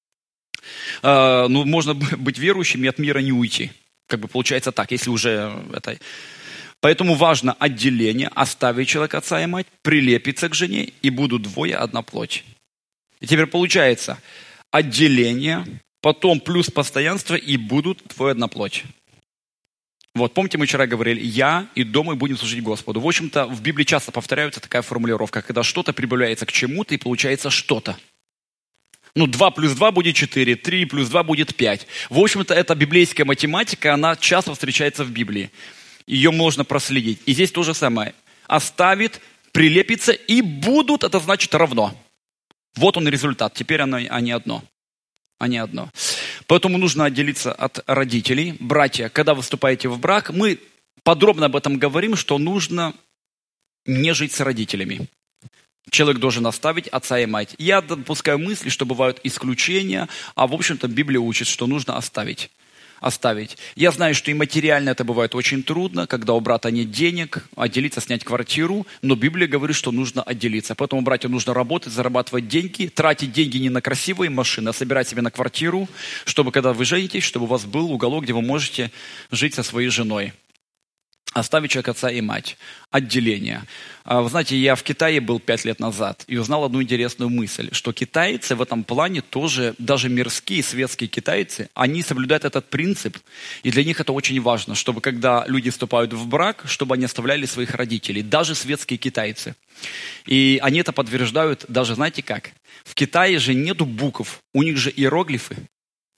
Uh, ну, можно быть верующим и от мира не уйти. Как бы получается так, если уже это... Поэтому важно отделение, оставить человека отца и мать, прилепиться к жене, и будут двое, одна плоть. И теперь получается отделение, потом плюс постоянство, и будут двое, одна плоть. Вот, помните, мы вчера говорили, я и дом мой будем служить Господу. В общем-то, в Библии часто повторяется такая формулировка, когда что-то прибавляется к чему-то, и получается что-то. Ну, два плюс два будет четыре, три плюс два будет пять. В общем-то, эта библейская математика, она часто встречается в Библии. Ее можно проследить. И здесь то же самое. Оставит, прилепится, и будут, это значит равно. Вот он результат. Теперь оно, они одно. Они одно. Поэтому нужно отделиться от родителей. Братья, когда вы вступаете в брак, мы подробно об этом говорим, что нужно не жить с родителями. Человек должен оставить отца и мать. Я допускаю мысли, что бывают исключения, а в общем-то Библия учит, что нужно оставить. Оставить. Я знаю, что и материально это бывает очень трудно, когда у брата нет денег, отделиться, снять квартиру, но Библия говорит, что нужно отделиться. Поэтому братьям нужно работать, зарабатывать деньги, тратить деньги не на красивые машины, а собирать себе на квартиру, чтобы когда вы женитесь, чтобы у вас был уголок, где вы можете жить со своей женой. Оставить человека отца и мать. Отделение. Вы знаете, я в Китае был пять лет назад и узнал одну интересную мысль, что китайцы в этом плане тоже, даже мирские, светские китайцы, они соблюдают этот принцип, и для них это очень важно, чтобы когда люди вступают в брак, чтобы они оставляли своих родителей, даже светские китайцы. И они это подтверждают даже, знаете как? В Китае же нету букв, у них же иероглифы.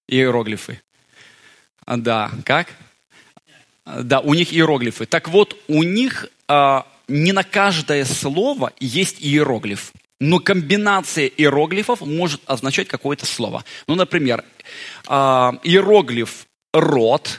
Иероглифы. Да, как? Да, у них иероглифы. Так вот, у них а, не на каждое слово есть иероглиф. Но комбинация иероглифов может означать какое-то слово. Ну, например, иероглиф «рот»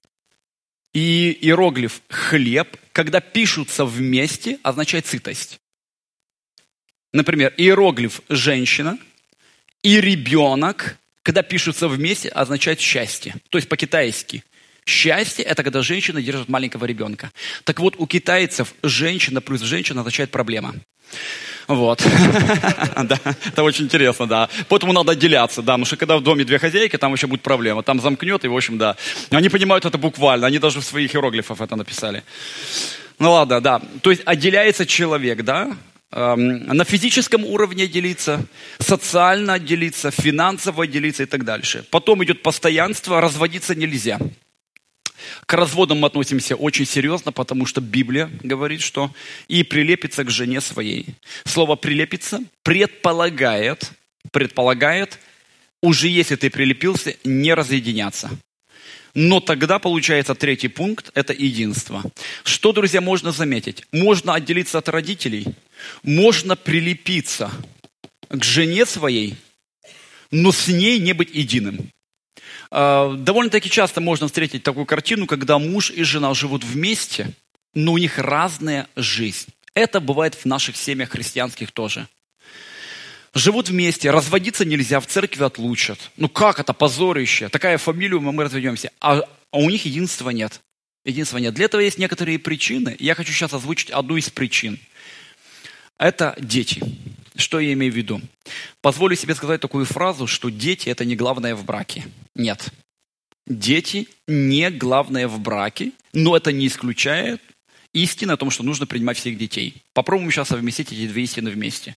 и иероглиф «хлеб», когда пишутся вместе, означает сытость. Например, иероглиф «женщина» и «ребенок», когда пишутся вместе, означает счастье. То есть по-китайски. Счастье – это когда женщина держит маленького ребенка. Так вот, у китайцев женщина плюс женщина означает проблема. Вот. Да, это очень интересно, да. Поэтому надо отделяться, да, потому что когда в доме две хозяйки, там еще будет проблема. Там замкнет, и, в общем, да. Они понимают это буквально, они даже в своих иероглифах это написали. Ну ладно, да. То есть отделяется человек, да, эм, на физическом уровне отделиться, социально отделиться, финансово отделиться и так дальше. Потом идет постоянство, разводиться нельзя. К разводам мы относимся очень серьезно, потому что Библия говорит, что «и прилепится к жене своей». Слово «прилепится» предполагает, предполагает, уже если ты прилепился, не разъединяться. Но тогда получается третий пункт – это единство. Что, друзья, можно заметить? Можно отделиться от родителей, можно прилепиться к жене своей, но с ней не быть единым. Довольно-таки часто можно встретить такую картину, когда муж и жена живут вместе, но у них разная жизнь. Это бывает в наших семьях христианских тоже. Живут вместе, разводиться нельзя, в церкви отлучат. Ну как это, позорище, такая фамилия, мы разведемся. А, а у них единства нет. Единства нет. Для этого есть некоторые причины. Я хочу сейчас озвучить одну из причин. Это дети. Что я имею в виду? Позволю себе сказать такую фразу, что дети – это не главное в браке. Нет. Дети не главное в браке, но это не исключает истины о том, что нужно принимать всех детей. Попробуем сейчас совместить эти две истины вместе.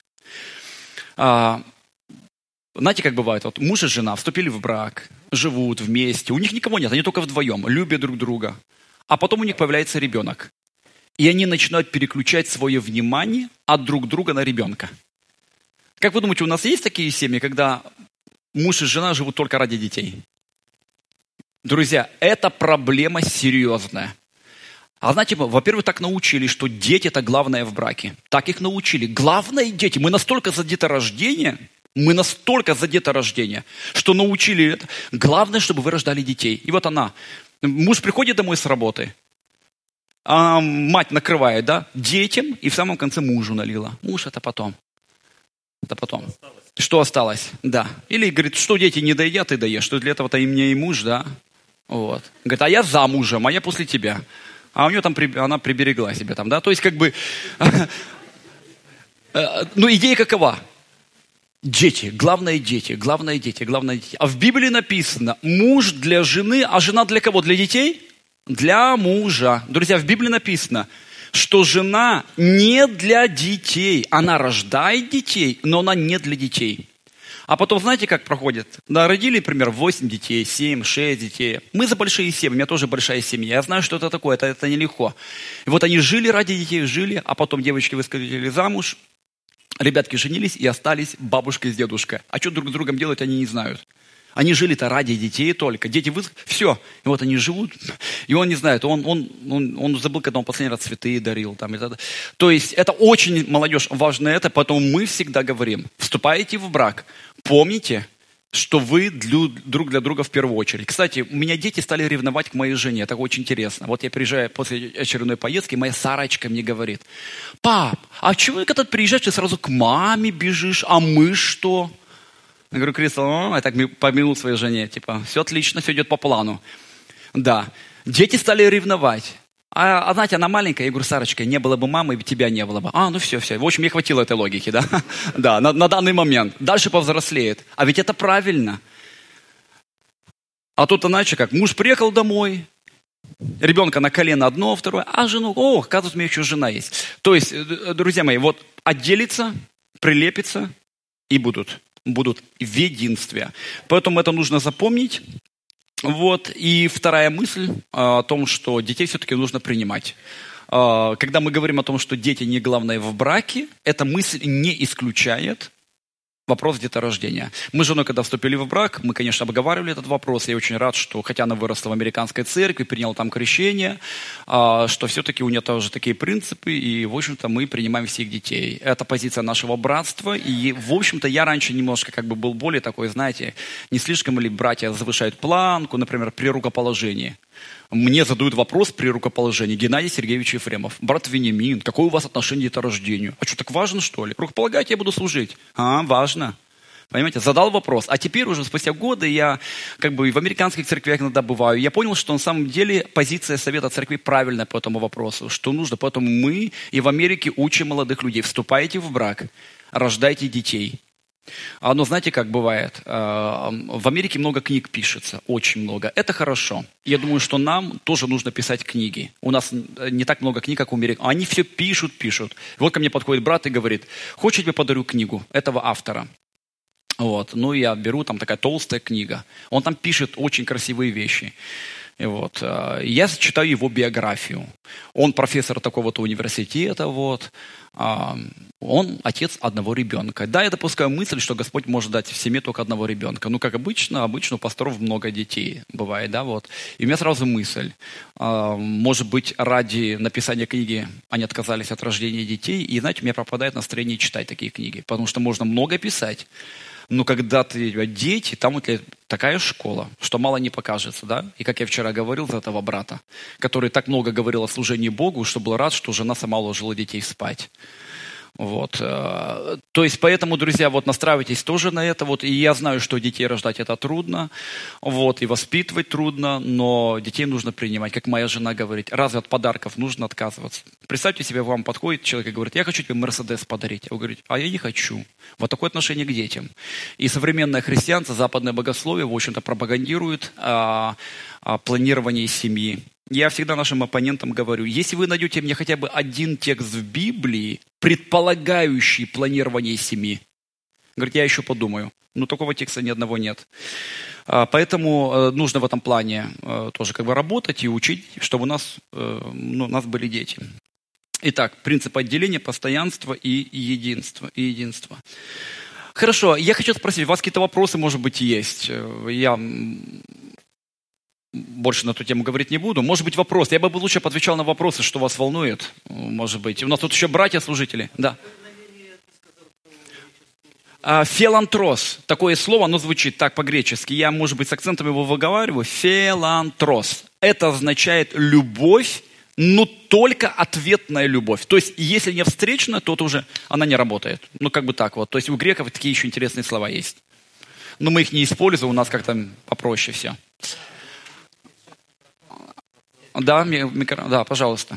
А, знаете, как бывает? Вот муж и жена вступили в брак, живут вместе, у них никого нет, они только вдвоем, любят друг друга. А потом у них появляется ребенок. И они начинают переключать свое внимание от друг друга на ребенка. Как вы думаете, у нас есть такие семьи, когда муж и жена живут только ради детей? Друзья, это проблема серьезная. А знаете, во-первых, так научили, что дети – это главное в браке. Так их научили. Главное – дети. Мы настолько за деторождение, мы настолько за деторождение, что научили это. Главное, чтобы вы рождали детей. И вот она. Муж приходит домой с работы, а мать накрывает, да, детям, и в самом конце мужу налила. Муж – это потом. Это потом. Осталось. Что осталось? Да. Или говорит, что дети не доедят, ты доешь. Что для этого-то и мне, и муж, да? Вот. Говорит, а я замужем, а я после тебя. А у нее там, она приберегла себя там, да? То есть как бы, ну идея какова? Дети, главное дети, главное дети, главное дети. А в Библии написано, муж для жены, а жена для кого? Для детей? Для мужа. Друзья, в Библии написано, что жена не для детей. Она рождает детей, но она не для детей. А потом, знаете, как проходит? Да, родили, например, восемь детей, семь, шесть детей. Мы за большие семьи, у меня тоже большая семья. Я знаю, что это такое, это, это нелегко. И вот они жили ради детей, жили, а потом девочки выскочили замуж, ребятки женились и остались бабушкой с дедушкой. А что друг с другом делать, они не знают. Они жили-то ради детей только. Дети выс... Все. И вот они живут. И он не знает. Он, он, он, он забыл, когда он последний раз цветы дарил. Там, и так. То есть это очень, молодежь, важно это. Поэтому мы всегда говорим, вступаете в брак, помните, что вы для, друг для друга в первую очередь. Кстати, у меня дети стали ревновать к моей жене. Это очень интересно. Вот я приезжаю после очередной поездки, моя Сарочка мне говорит, пап, а чего, когда ты приезжаешь, ты сразу к маме бежишь, а мы что? Я говорю, Кристо, я так помянул своей жене, типа, все отлично, все идет по плану. Да, дети стали ревновать. А, а знаете, она маленькая, я говорю, Сарочка, не было бы мамы, тебя не было бы. А, ну все, все. В общем, мне хватило этой логики, да? Да, на, на данный момент. Дальше повзрослеет. А ведь это правильно. А тут иначе как, муж приехал домой, ребенка на колено одно, второе, а жену, о, оказывается, у меня еще жена есть. То есть, друзья мои, вот отделиться, прилепиться и будут. будут в единстве. Поэтому это нужно запомнить. Вот. И вторая мысль о том, что детей все-таки нужно принимать. Когда мы говорим о том, что дети не главное в браке, эта мысль не исключает Вопрос деторождения. Мы с женой, когда вступили в брак, мы, конечно, обговаривали этот вопрос. Я очень рад, что, хотя она выросла в американской церкви, приняла там крещение, что все-таки у нее тоже такие принципы, и, в общем-то, мы принимаем всех детей. Это позиция нашего братства, и, в общем-то, я раньше немножко как бы был более такой, знаете, не слишком ли братья завышают планку, например, при рукоположении. Мне задают вопрос при рукоположении. Геннадий Сергеевич Ефремов. Брат Вениамин, какое у вас отношение к деторождению? А что, так важно, что ли? Рукополагать я буду служить. А, важно. Понимаете, задал вопрос. А теперь уже спустя годы я как бы в американских церквях иногда бываю. Я понял, что на самом деле позиция Совета Церкви правильная по этому вопросу. Что нужно. Поэтому мы и в Америке учим молодых людей. Вступайте в брак, рождайте детей. Но знаете, как бывает? В Америке много книг пишется, очень много. Это хорошо. Я думаю, что нам тоже нужно писать книги. У нас не так много книг, как у американцев. Они все пишут, пишут. Вот ко мне подходит брат и говорит: хочешь, я тебе подарю книгу этого автора? Вот. Ну, я беру, там такая толстая книга. Он там пишет очень красивые вещи. И вот. Я читаю его биографию. Он профессор такого-то университета, вот. Он отец одного ребенка. Да, я допускаю мысль, что Господь может дать в семье только одного ребенка. Ну, как обычно, обычно у пасторов много детей бывает, да, вот. И у меня сразу мысль, может быть, ради написания книги они отказались от рождения детей, и, знаете, у меня пропадает настроение читать такие книги, потому что можно много писать. Но когда ты дети, там у тебя такая школа, что мало не покажется, да? И как я вчера говорил за этого брата, который так много говорил о служении Богу, что был рад, что жена сама уложила детей спать. Вот. То есть, поэтому, друзья, вот настраивайтесь тоже на это. Вот. И я знаю, что детей рождать это трудно, вот, и воспитывать трудно, но детей нужно принимать. Как моя жена говорит, разве от подарков нужно отказываться? Представьте себе, вам подходит человек и говорит: я хочу тебе Мерседес подарить. А вы говорите: а я не хочу. Вот такое отношение к детям. И современное христианство, западное богословие, в общем-то, пропагандирует а, а, планирование семьи. Я всегда нашим оппонентам говорю: если вы найдете мне хотя бы один текст в Библии, предполагающий планирование семьи, говорит, я еще подумаю. Но такого текста ни одного нет. Поэтому нужно в этом плане тоже как бы работать и учить, чтобы у нас, ну, у нас были дети. Итак, принцип отделения, постоянства и единства. И единства. Хорошо, я хочу спросить, у вас какие-то вопросы, может быть, есть? Я больше на эту тему говорить не буду. Может быть, вопрос. Я бы лучше отвечал на вопросы, что вас волнует. Может быть. У нас тут еще братья-служители. Да. Филантрос. Такое слово, оно звучит так по-гречески. Я, может быть, с акцентом его выговариваю. Филантрос. Это означает любовь, но только ответная любовь. То есть, если не встречная, то уже она не работает. Ну, как бы так вот. То есть, у греков такие еще интересные слова есть. Но мы их не используем, у нас как-то попроще все. Да, микро... да, пожалуйста.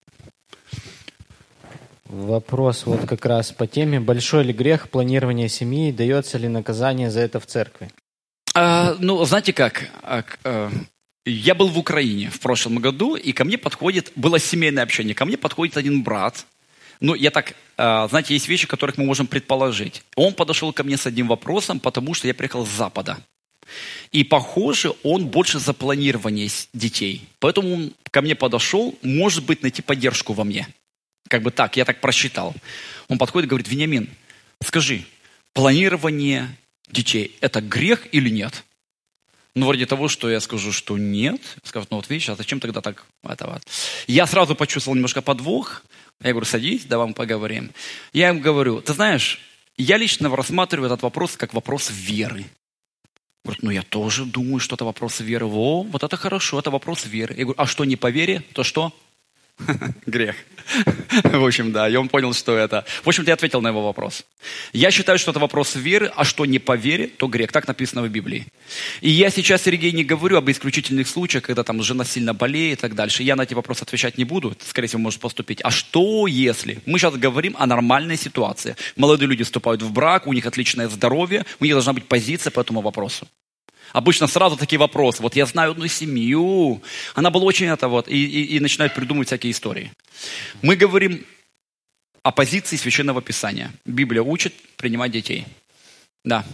Вопрос вот как раз по теме. Большой ли грех планирования семьи? Дается ли наказание за это в церкви? А, ну, знаете как? Я был в Украине в прошлом году, и ко мне подходит, было семейное общение, ко мне подходит один брат. Ну, я так, знаете, есть вещи, которых мы можем предположить. Он подошел ко мне с одним вопросом, потому что я приехал с Запада. И, похоже, он больше за планирование детей. Поэтому он ко мне подошел, может быть, найти поддержку во мне. Как бы так, я так просчитал. Он подходит и говорит: Вениамин, скажи, планирование детей – это грех или нет? Ну, вроде того, что я скажу, что нет. Скажут: ну вот видишь, а зачем тогда так? Это вот. Я сразу почувствовал немножко подвох. Я говорю: садись, давай мы поговорим. Я им говорю: ты знаешь, я лично рассматриваю этот вопрос как вопрос веры. Говорит: ну я тоже думаю, что это вопрос веры. О, вот это хорошо, это вопрос веры. Я говорю: а что не по вере, то что? Грех. В общем, да, и он понял, что это. В общем-то, я ответил на его вопрос. Я считаю, что это вопрос веры, а что не по вере, то грех. Так написано в Библии. И я сейчас, Сергей, не говорю об исключительных случаях, когда там жена сильно болеет и так дальше. Я на эти вопросы отвечать не буду. Скорее всего, может поступить. А что если? Мы сейчас говорим о нормальной ситуации. Молодые люди вступают в брак, у них отличное здоровье, у них должна быть позиция по этому вопросу. Обычно сразу такие вопросы. Вот я знаю одну семью, она была очень это вот, и, и, и начинают придумывать всякие истории. Мы говорим о позиции Священного Писания. Библия учит принимать детей. Да.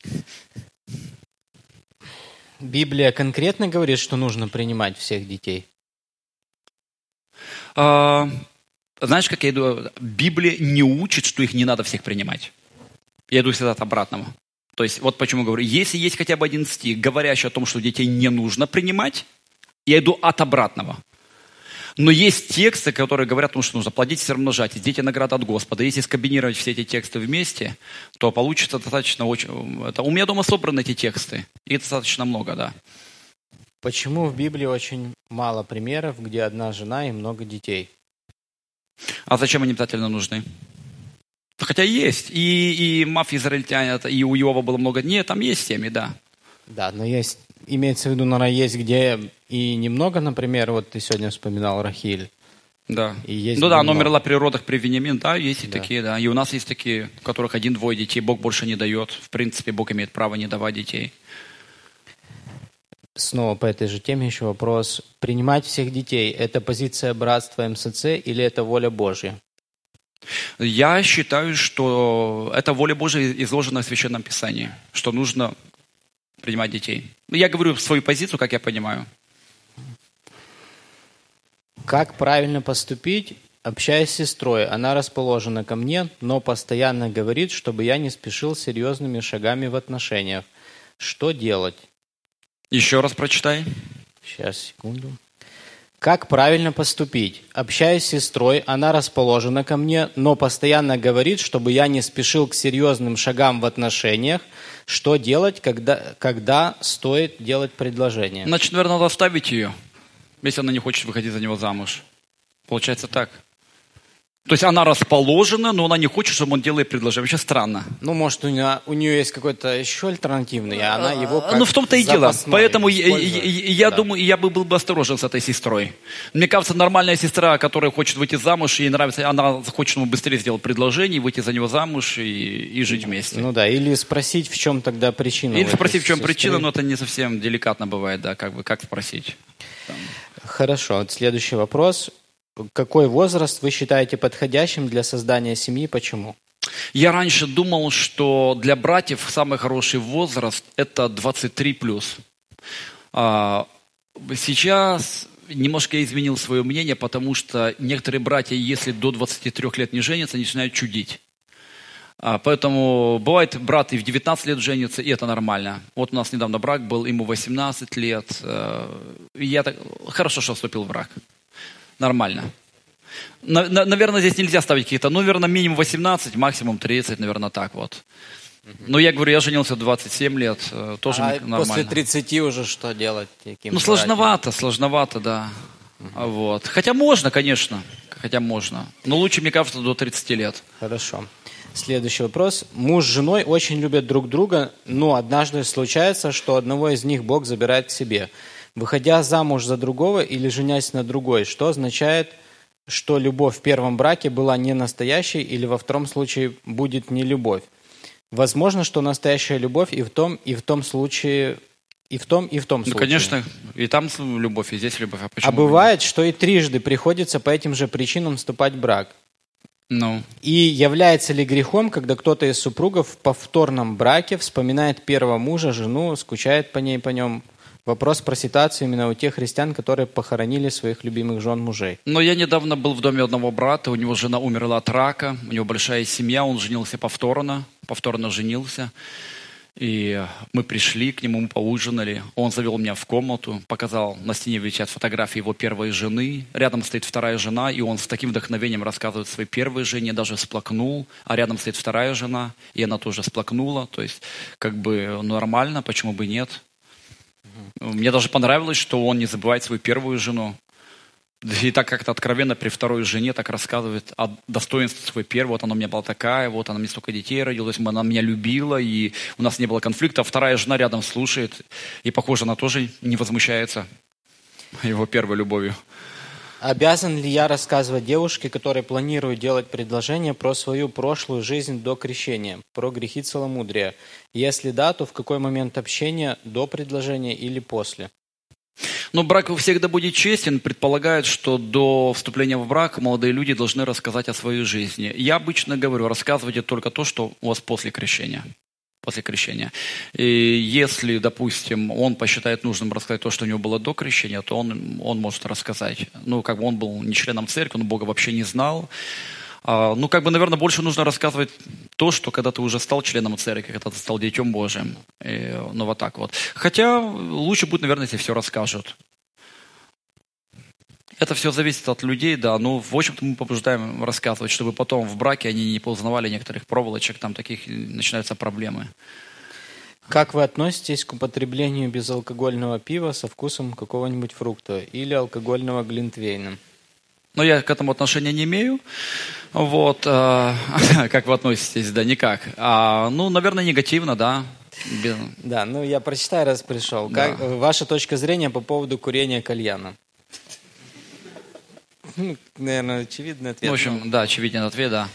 Библия конкретно говорит, что нужно принимать всех детей? А, знаешь, как я думаю, Библия не учит, что их не надо всех принимать. Я иду всегда от обратного. То есть вот почему говорю, если есть хотя бы один стих, говорящий о том, что детей не нужно принимать, я иду от обратного. Но есть тексты, которые говорят о том, что нужно плодитесь и размножайтесь, дети награда от Господа. Если скомбинировать все эти тексты вместе, то получится достаточно очень... Это, у меня дома собраны эти тексты, и достаточно много, да. Почему в Библии очень мало примеров, где одна жена и много детей? А зачем они обязательно нужны? Хотя есть. И, и мафия израильтяне, и у Иова было много. Нет, там есть семьи, да. Да, но есть, имеется в виду, наверное, есть где и немного, например, вот ты сегодня вспоминал Рахиль. Да. И есть ну да, она много. умерла при родах при Вениамин, да, есть и Да. такие, да. И у нас есть такие, у которых один-двое детей, Бог больше не дает. В принципе, Бог имеет право не давать детей. Снова по этой же теме еще вопрос. Принимать всех детей – это позиция братства эм эс цэ или это воля Божья? Я считаю, что это воля Божия изложена в Священном Писании, что нужно принимать детей. Ну, я говорю свою позицию, как я понимаю. Как правильно поступить, общаясь с сестрой? Она расположена ко мне, но постоянно говорит, чтобы я не спешил с серьезными шагами в отношениях. Что делать? Еще раз прочитай. Сейчас, секунду. Как правильно поступить? Общаюсь с сестрой, она расположена ко мне, но постоянно говорит, чтобы я не спешил к серьезным шагам в отношениях. Что делать, когда, когда стоит делать предложение? Значит, наверное, надо оставить ее, если она не хочет выходить за него замуж. Получается так. То есть она расположена, но она не хочет, чтобы он делал ей предложение. Вообще странно. Ну, может, у нее, у нее есть какой-то еще альтернативный, и она его как Ну, в том-то и дело. запасной Поэтому я, использует. я- я Да. думаю, я бы был бы осторожен с этой сестрой. Мне кажется, нормальная сестра, которая хочет выйти замуж, ей нравится, она хочет ему быстрее сделать предложение, выйти за него замуж и, и жить вместе. Ну да, или спросить, в чем тогда причина. Или у этой спросить, в чем сестры. причина, но это не совсем деликатно бывает, да, как бы, как спросить. Хорошо, вот следующий вопрос. Какой возраст вы считаете подходящим для создания семьи? Почему? Я раньше думал, что для братьев самый хороший возраст – это двадцать три плюс. А, Сейчас немножко я изменил свое мнение, потому что некоторые братья, если до двадцати трёх лет не женятся, начинают чудить. А, Поэтому бывает, брат и в девятнадцать лет женится, и это нормально. Вот у нас недавно брак был, ему восемнадцать лет. э, и Я так, хорошо, что вступил в брак. Нормально. На- на- Наверное, здесь нельзя ставить какие-то, ну, наверное, минимум восемнадцать, максимум тридцать, наверное, так вот. Но я говорю, я женился в двадцать семь лет, э, тоже А нормально. после тридцати уже что делать? Каким Ну, братьям? сложновато, сложновато, да. А Вот. Хотя можно, конечно, хотя можно. Но лучше, мне кажется, до тридцати лет. Хорошо. Следующий вопрос. Муж с женой очень любят друг друга, но однажды случается, что одного из них Бог забирает к себе. Выходя замуж за другого или женясь на другой, что означает, что любовь в первом браке была не настоящей или во втором случае будет не любовь? Возможно, что настоящая любовь и в том, и в том случае, и в том, и в том Ну, случае. конечно, и там любовь, и здесь любовь. А почему? А бывает, что и трижды приходится по этим же причинам вступать в брак. Ну, И является ли грехом, когда кто-то из супругов в повторном браке вспоминает первого мужа, жену, скучает по ней, по нем? Вопрос про ситуацию именно у тех христиан, которые похоронили своих любимых жен мужей. но я недавно был в доме одного брата, у него жена умерла от рака, у него большая семья, он женился повторно, повторно женился. И мы пришли к нему, мы поужинали. Он завел меня в комнату, показал, на стене висят фотографии его первой жены. Рядом стоит вторая жена, и он с таким вдохновением рассказывает своей первой жене, даже всплакнул. А рядом стоит вторая жена, и она тоже всплакнула. То есть, как бы нормально, почему бы нет. Мне даже понравилось, что он не забывает свою первую жену. И так как-то откровенно при второй жене так рассказывает о достоинстве своей первой. Вот она у меня была такая, вот она мне столько детей родилась, она меня любила, и у нас не было конфликта. Вторая жена рядом слушает, и, похоже, она тоже не возмущается его первой любовью. Обязан ли я рассказывать девушке, которая планирует делать предложение, про свою прошлую жизнь до крещения, про грехи целомудрия? Если да, то в какой момент общения, до предложения или после? Но брак всегда будет честен, предполагает, что до вступления в брак молодые люди должны рассказать о своей жизни. Я обычно говорю, рассказывайте только то, что у вас после крещения. После крещения. И если, допустим, он посчитает нужным рассказать то, что у него было до крещения, то он, он может рассказать. Ну, как бы он был не членом церкви, он Бога вообще не знал. А, ну, как бы, наверное, больше нужно рассказывать то, что когда ты уже стал членом церкви, когда ты стал детем Божьим. И, ну, вот так вот. Хотя лучше будет, наверное, если все расскажут. Это все зависит от людей, да. Ну, в общем-то, мы побуждаем рассказывать, чтобы потом в браке они не поузнавали некоторых проволочек, там таких начинаются проблемы. Как вы относитесь к употреблению безалкогольного пива со вкусом какого-нибудь фрукта или алкогольного глинтвейна? Но я к этому отношения не имею. Вот. Э, как вы относитесь? Да, никак. А, ну, наверное, негативно, да. Без... Да, ну я прочитаю, раз пришел. Да. Как, ваша точка зрения по поводу курения кальяна? Ну, наверное, очевидный ответ. В общем, да, очевидный ответ, да.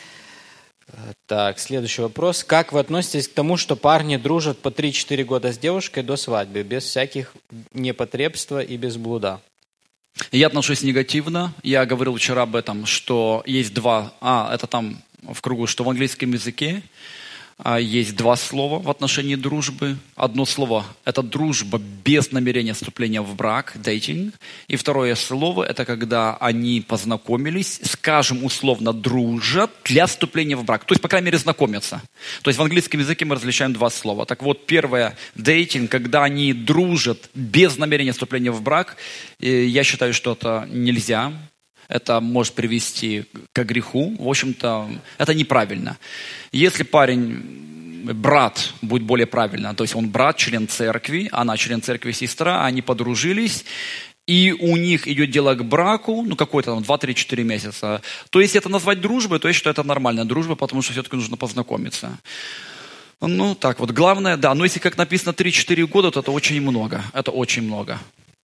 Так, следующий вопрос. Как вы относитесь к тому, что парни дружат по три-четыре года с девушкой до свадьбы, без всяких непотребства и без блуда? Я отношусь негативно. Я говорил вчера об этом, что есть два... А, это там в кругу, что в английском языке а, есть два слова в отношении дружбы. Одно слово – это дружба без намерения вступления в брак, dating. И второе слово – это когда они познакомились, скажем, условно, дружат для вступления в брак. То есть, по крайней мере, знакомятся. То есть, в английском языке мы различаем два слова. Так вот, первое – dating, когда они дружат без намерения вступления в брак. И я считаю, что это нельзя. Это может привести к греху. В общем-то, это неправильно. Если парень, брат, будет более правильно, то есть он брат, член церкви, она член церкви, сестра, они подружились, и у них идет дело к браку, ну, какой-то там два-три-четыре месяца, то есть это назвать дружбой, то я считаю, это нормальная дружба, потому что все-таки нужно познакомиться. Ну, так вот, главное, да, но если, как написано, три-четыре года, то это очень много, это очень много.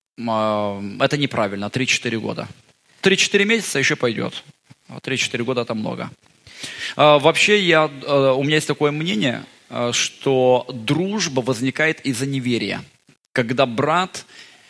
Это неправильно, три-четыре года. три-четыре месяца еще пойдет. три-четыре года это много. А, вообще, я, у меня есть такое мнение, что дружба возникает из-за неверия. Когда брат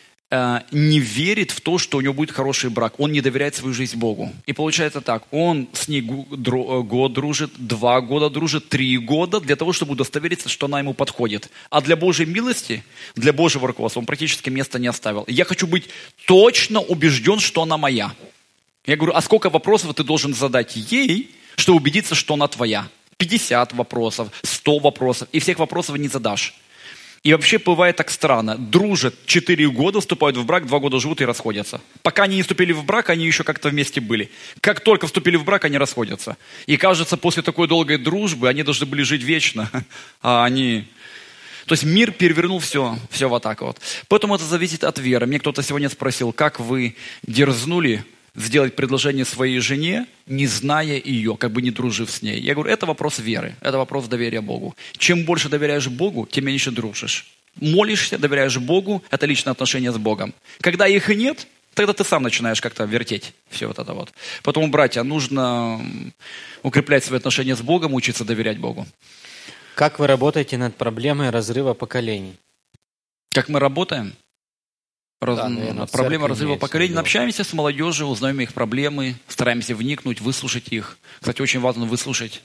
не верит в то, что у него будет хороший брак, он не доверяет свою жизнь Богу. И получается так, он с ней год дружит, два года дружит, три года для того, чтобы удостовериться, что она ему подходит. А для Божьей милости, для Божьего руководства он практически места не оставил. Я хочу быть точно убежден, что она моя. Я говорю, а сколько вопросов ты должен задать ей, чтобы убедиться, что она твоя? пятьдесят вопросов, сто вопросов, и всех вопросов не задашь. И вообще бывает так странно. Дружат четыре года, вступают в брак, два года живут и расходятся. Пока они не вступили в брак, они еще как-то вместе были. Как только вступили в брак, они расходятся. И кажется, после такой долгой дружбы они должны были жить вечно. А они... То есть мир перевернул все, все вот так вот. Поэтому это зависит от веры. Мне кто-то сегодня спросил, как вы дерзнули сделать предложение своей жене, не зная ее, как бы не дружив с ней. Я говорю, это вопрос веры, это вопрос доверия Богу. Чем больше доверяешь Богу, тем меньше дружишь. Молишься, доверяешь Богу, это личное отношение с Богом. Когда их и нет, тогда ты сам начинаешь как-то вертеть все вот это вот. Поэтому, братья, нужно укреплять свои отношения с Богом, учиться доверять Богу. Как вы работаете над проблемой разрыва поколений? Как мы работаем? Раз... Да, наверное, Проблема разрыва поколений. Видео. Общаемся с молодежью, узнаем их проблемы, стараемся вникнуть, выслушать их. Кстати, очень важно выслушать.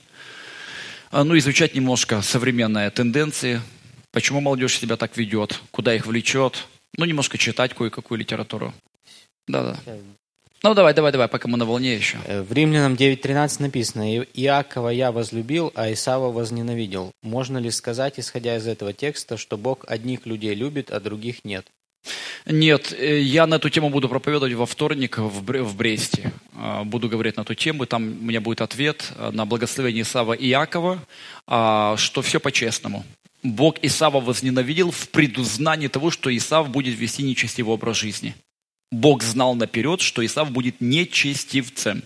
Ну, изучать немножко современные тенденции, почему молодежь себя так ведет, куда их влечет. Ну, немножко читать кое-какую литературу. Да-да. Ну, давай, давай, давай, пока мы на волне еще. В Римлянам девять тринадцать написано: «Иакова я возлюбил, а Исава возненавидел». Можно ли сказать, исходя из этого текста, что Бог одних людей любит, а других нет? Нет, я на эту тему буду проповедовать во вторник в Бресте. Буду говорить на эту тему, там у меня будет ответ на благословение Исава и Иакова, что все по-честному. Бог Исава возненавидел в предузнании того, что Исав будет вести нечестивый образ жизни. Бог знал наперед, что Исав будет нечестивцем.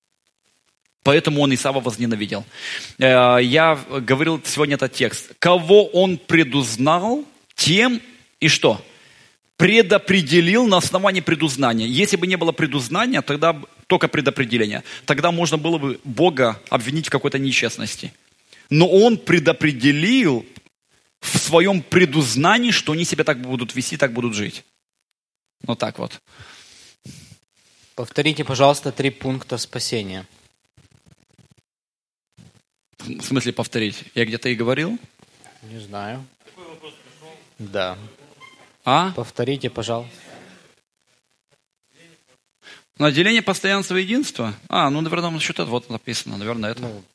Поэтому он Исава возненавидел. Я говорил сегодня этот текст. Кого он предузнал, тем и что? Предопределил на основании предузнания. Если бы не было предузнания, тогда только предопределение. Тогда можно было бы Бога обвинить в какой-то нечестности. Но он предопределил в своем предузнании, что они себя так будут вести, так будут жить. Вот так вот. Повторите, пожалуйста, три пункта спасения. В смысле повторить? Я где-то и говорил? Не знаю. Такой вопрос пришел? Да. А? Повторите, пожалуйста. Наделение, постоянство, единство? А, ну, наверное, насчет этого вот написано, наверное, это. Ну,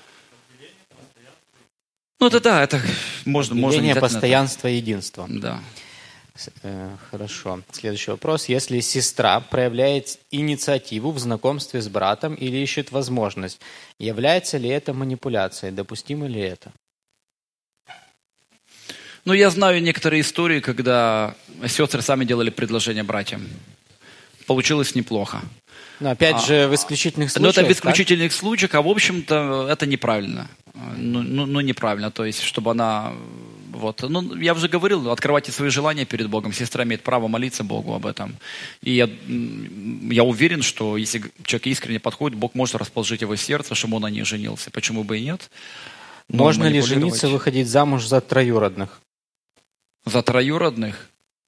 Ну, это да, это можно, можно не Деление, обязательно постоянство, единство. это. Да. С- э, Хорошо. Следующий вопрос. Если сестра проявляет инициативу в знакомстве с братом или ищет возможность, является ли это манипуляцией? Допустимо ли это? Ну, я знаю некоторые истории, когда сестры сами делали предложение братьям. Получилось неплохо. Но опять А, же, в исключительных Но случаях. это в так? исключительных случаях, а в общем-то это неправильно. Ну, ну, ну, неправильно, то есть, чтобы она... Вот. Ну, я уже говорил, открывайте свои желания перед Богом. Сестра имеет право молиться Богу об этом. И я, м, я уверен, что если человек искренне подходит, Бог может расположить его сердце, чтобы он на ней женился. Почему бы и нет? Но Можно ли манипулировать жениться, выходить замуж за троюродных? за троюродных?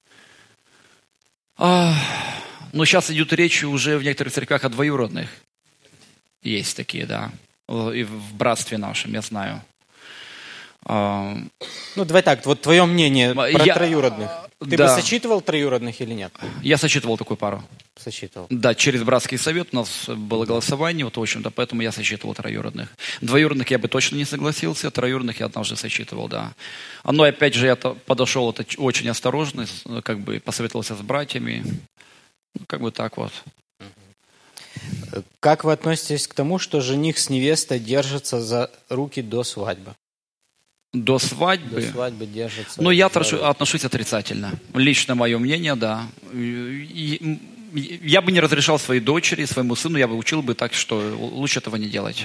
А, ну, сейчас идет речь уже в некоторых церквях о двоюродных. Есть такие, да. И в братстве нашем, я знаю. А, Ну, давай так, вот твое мнение про Я- троюродных. Ты да. бы сочетывал троюродных или нет? Я сочетывал такую пару. Сочетывал. Да, через братский совет у нас было голосование, вот, в общем-то, поэтому я сочетывал троюродных. Двоюродных я бы точно не согласился, троюродных я однажды сочетывал, да. Но опять же, я то- подошел это ч- очень осторожно, с- как бы посоветовался с братьями. Ну, как бы так вот. Как вы относитесь к тому, что жених с невестой держатся за руки до свадьбы? До До свадьбы... свадьбы держатся. Ну, я за отношу- руки. отношусь отрицательно. Лично мое мнение, да. И- и- Я бы не разрешал своей дочери, своему сыну, я бы учил бы так, что лучше этого не делать.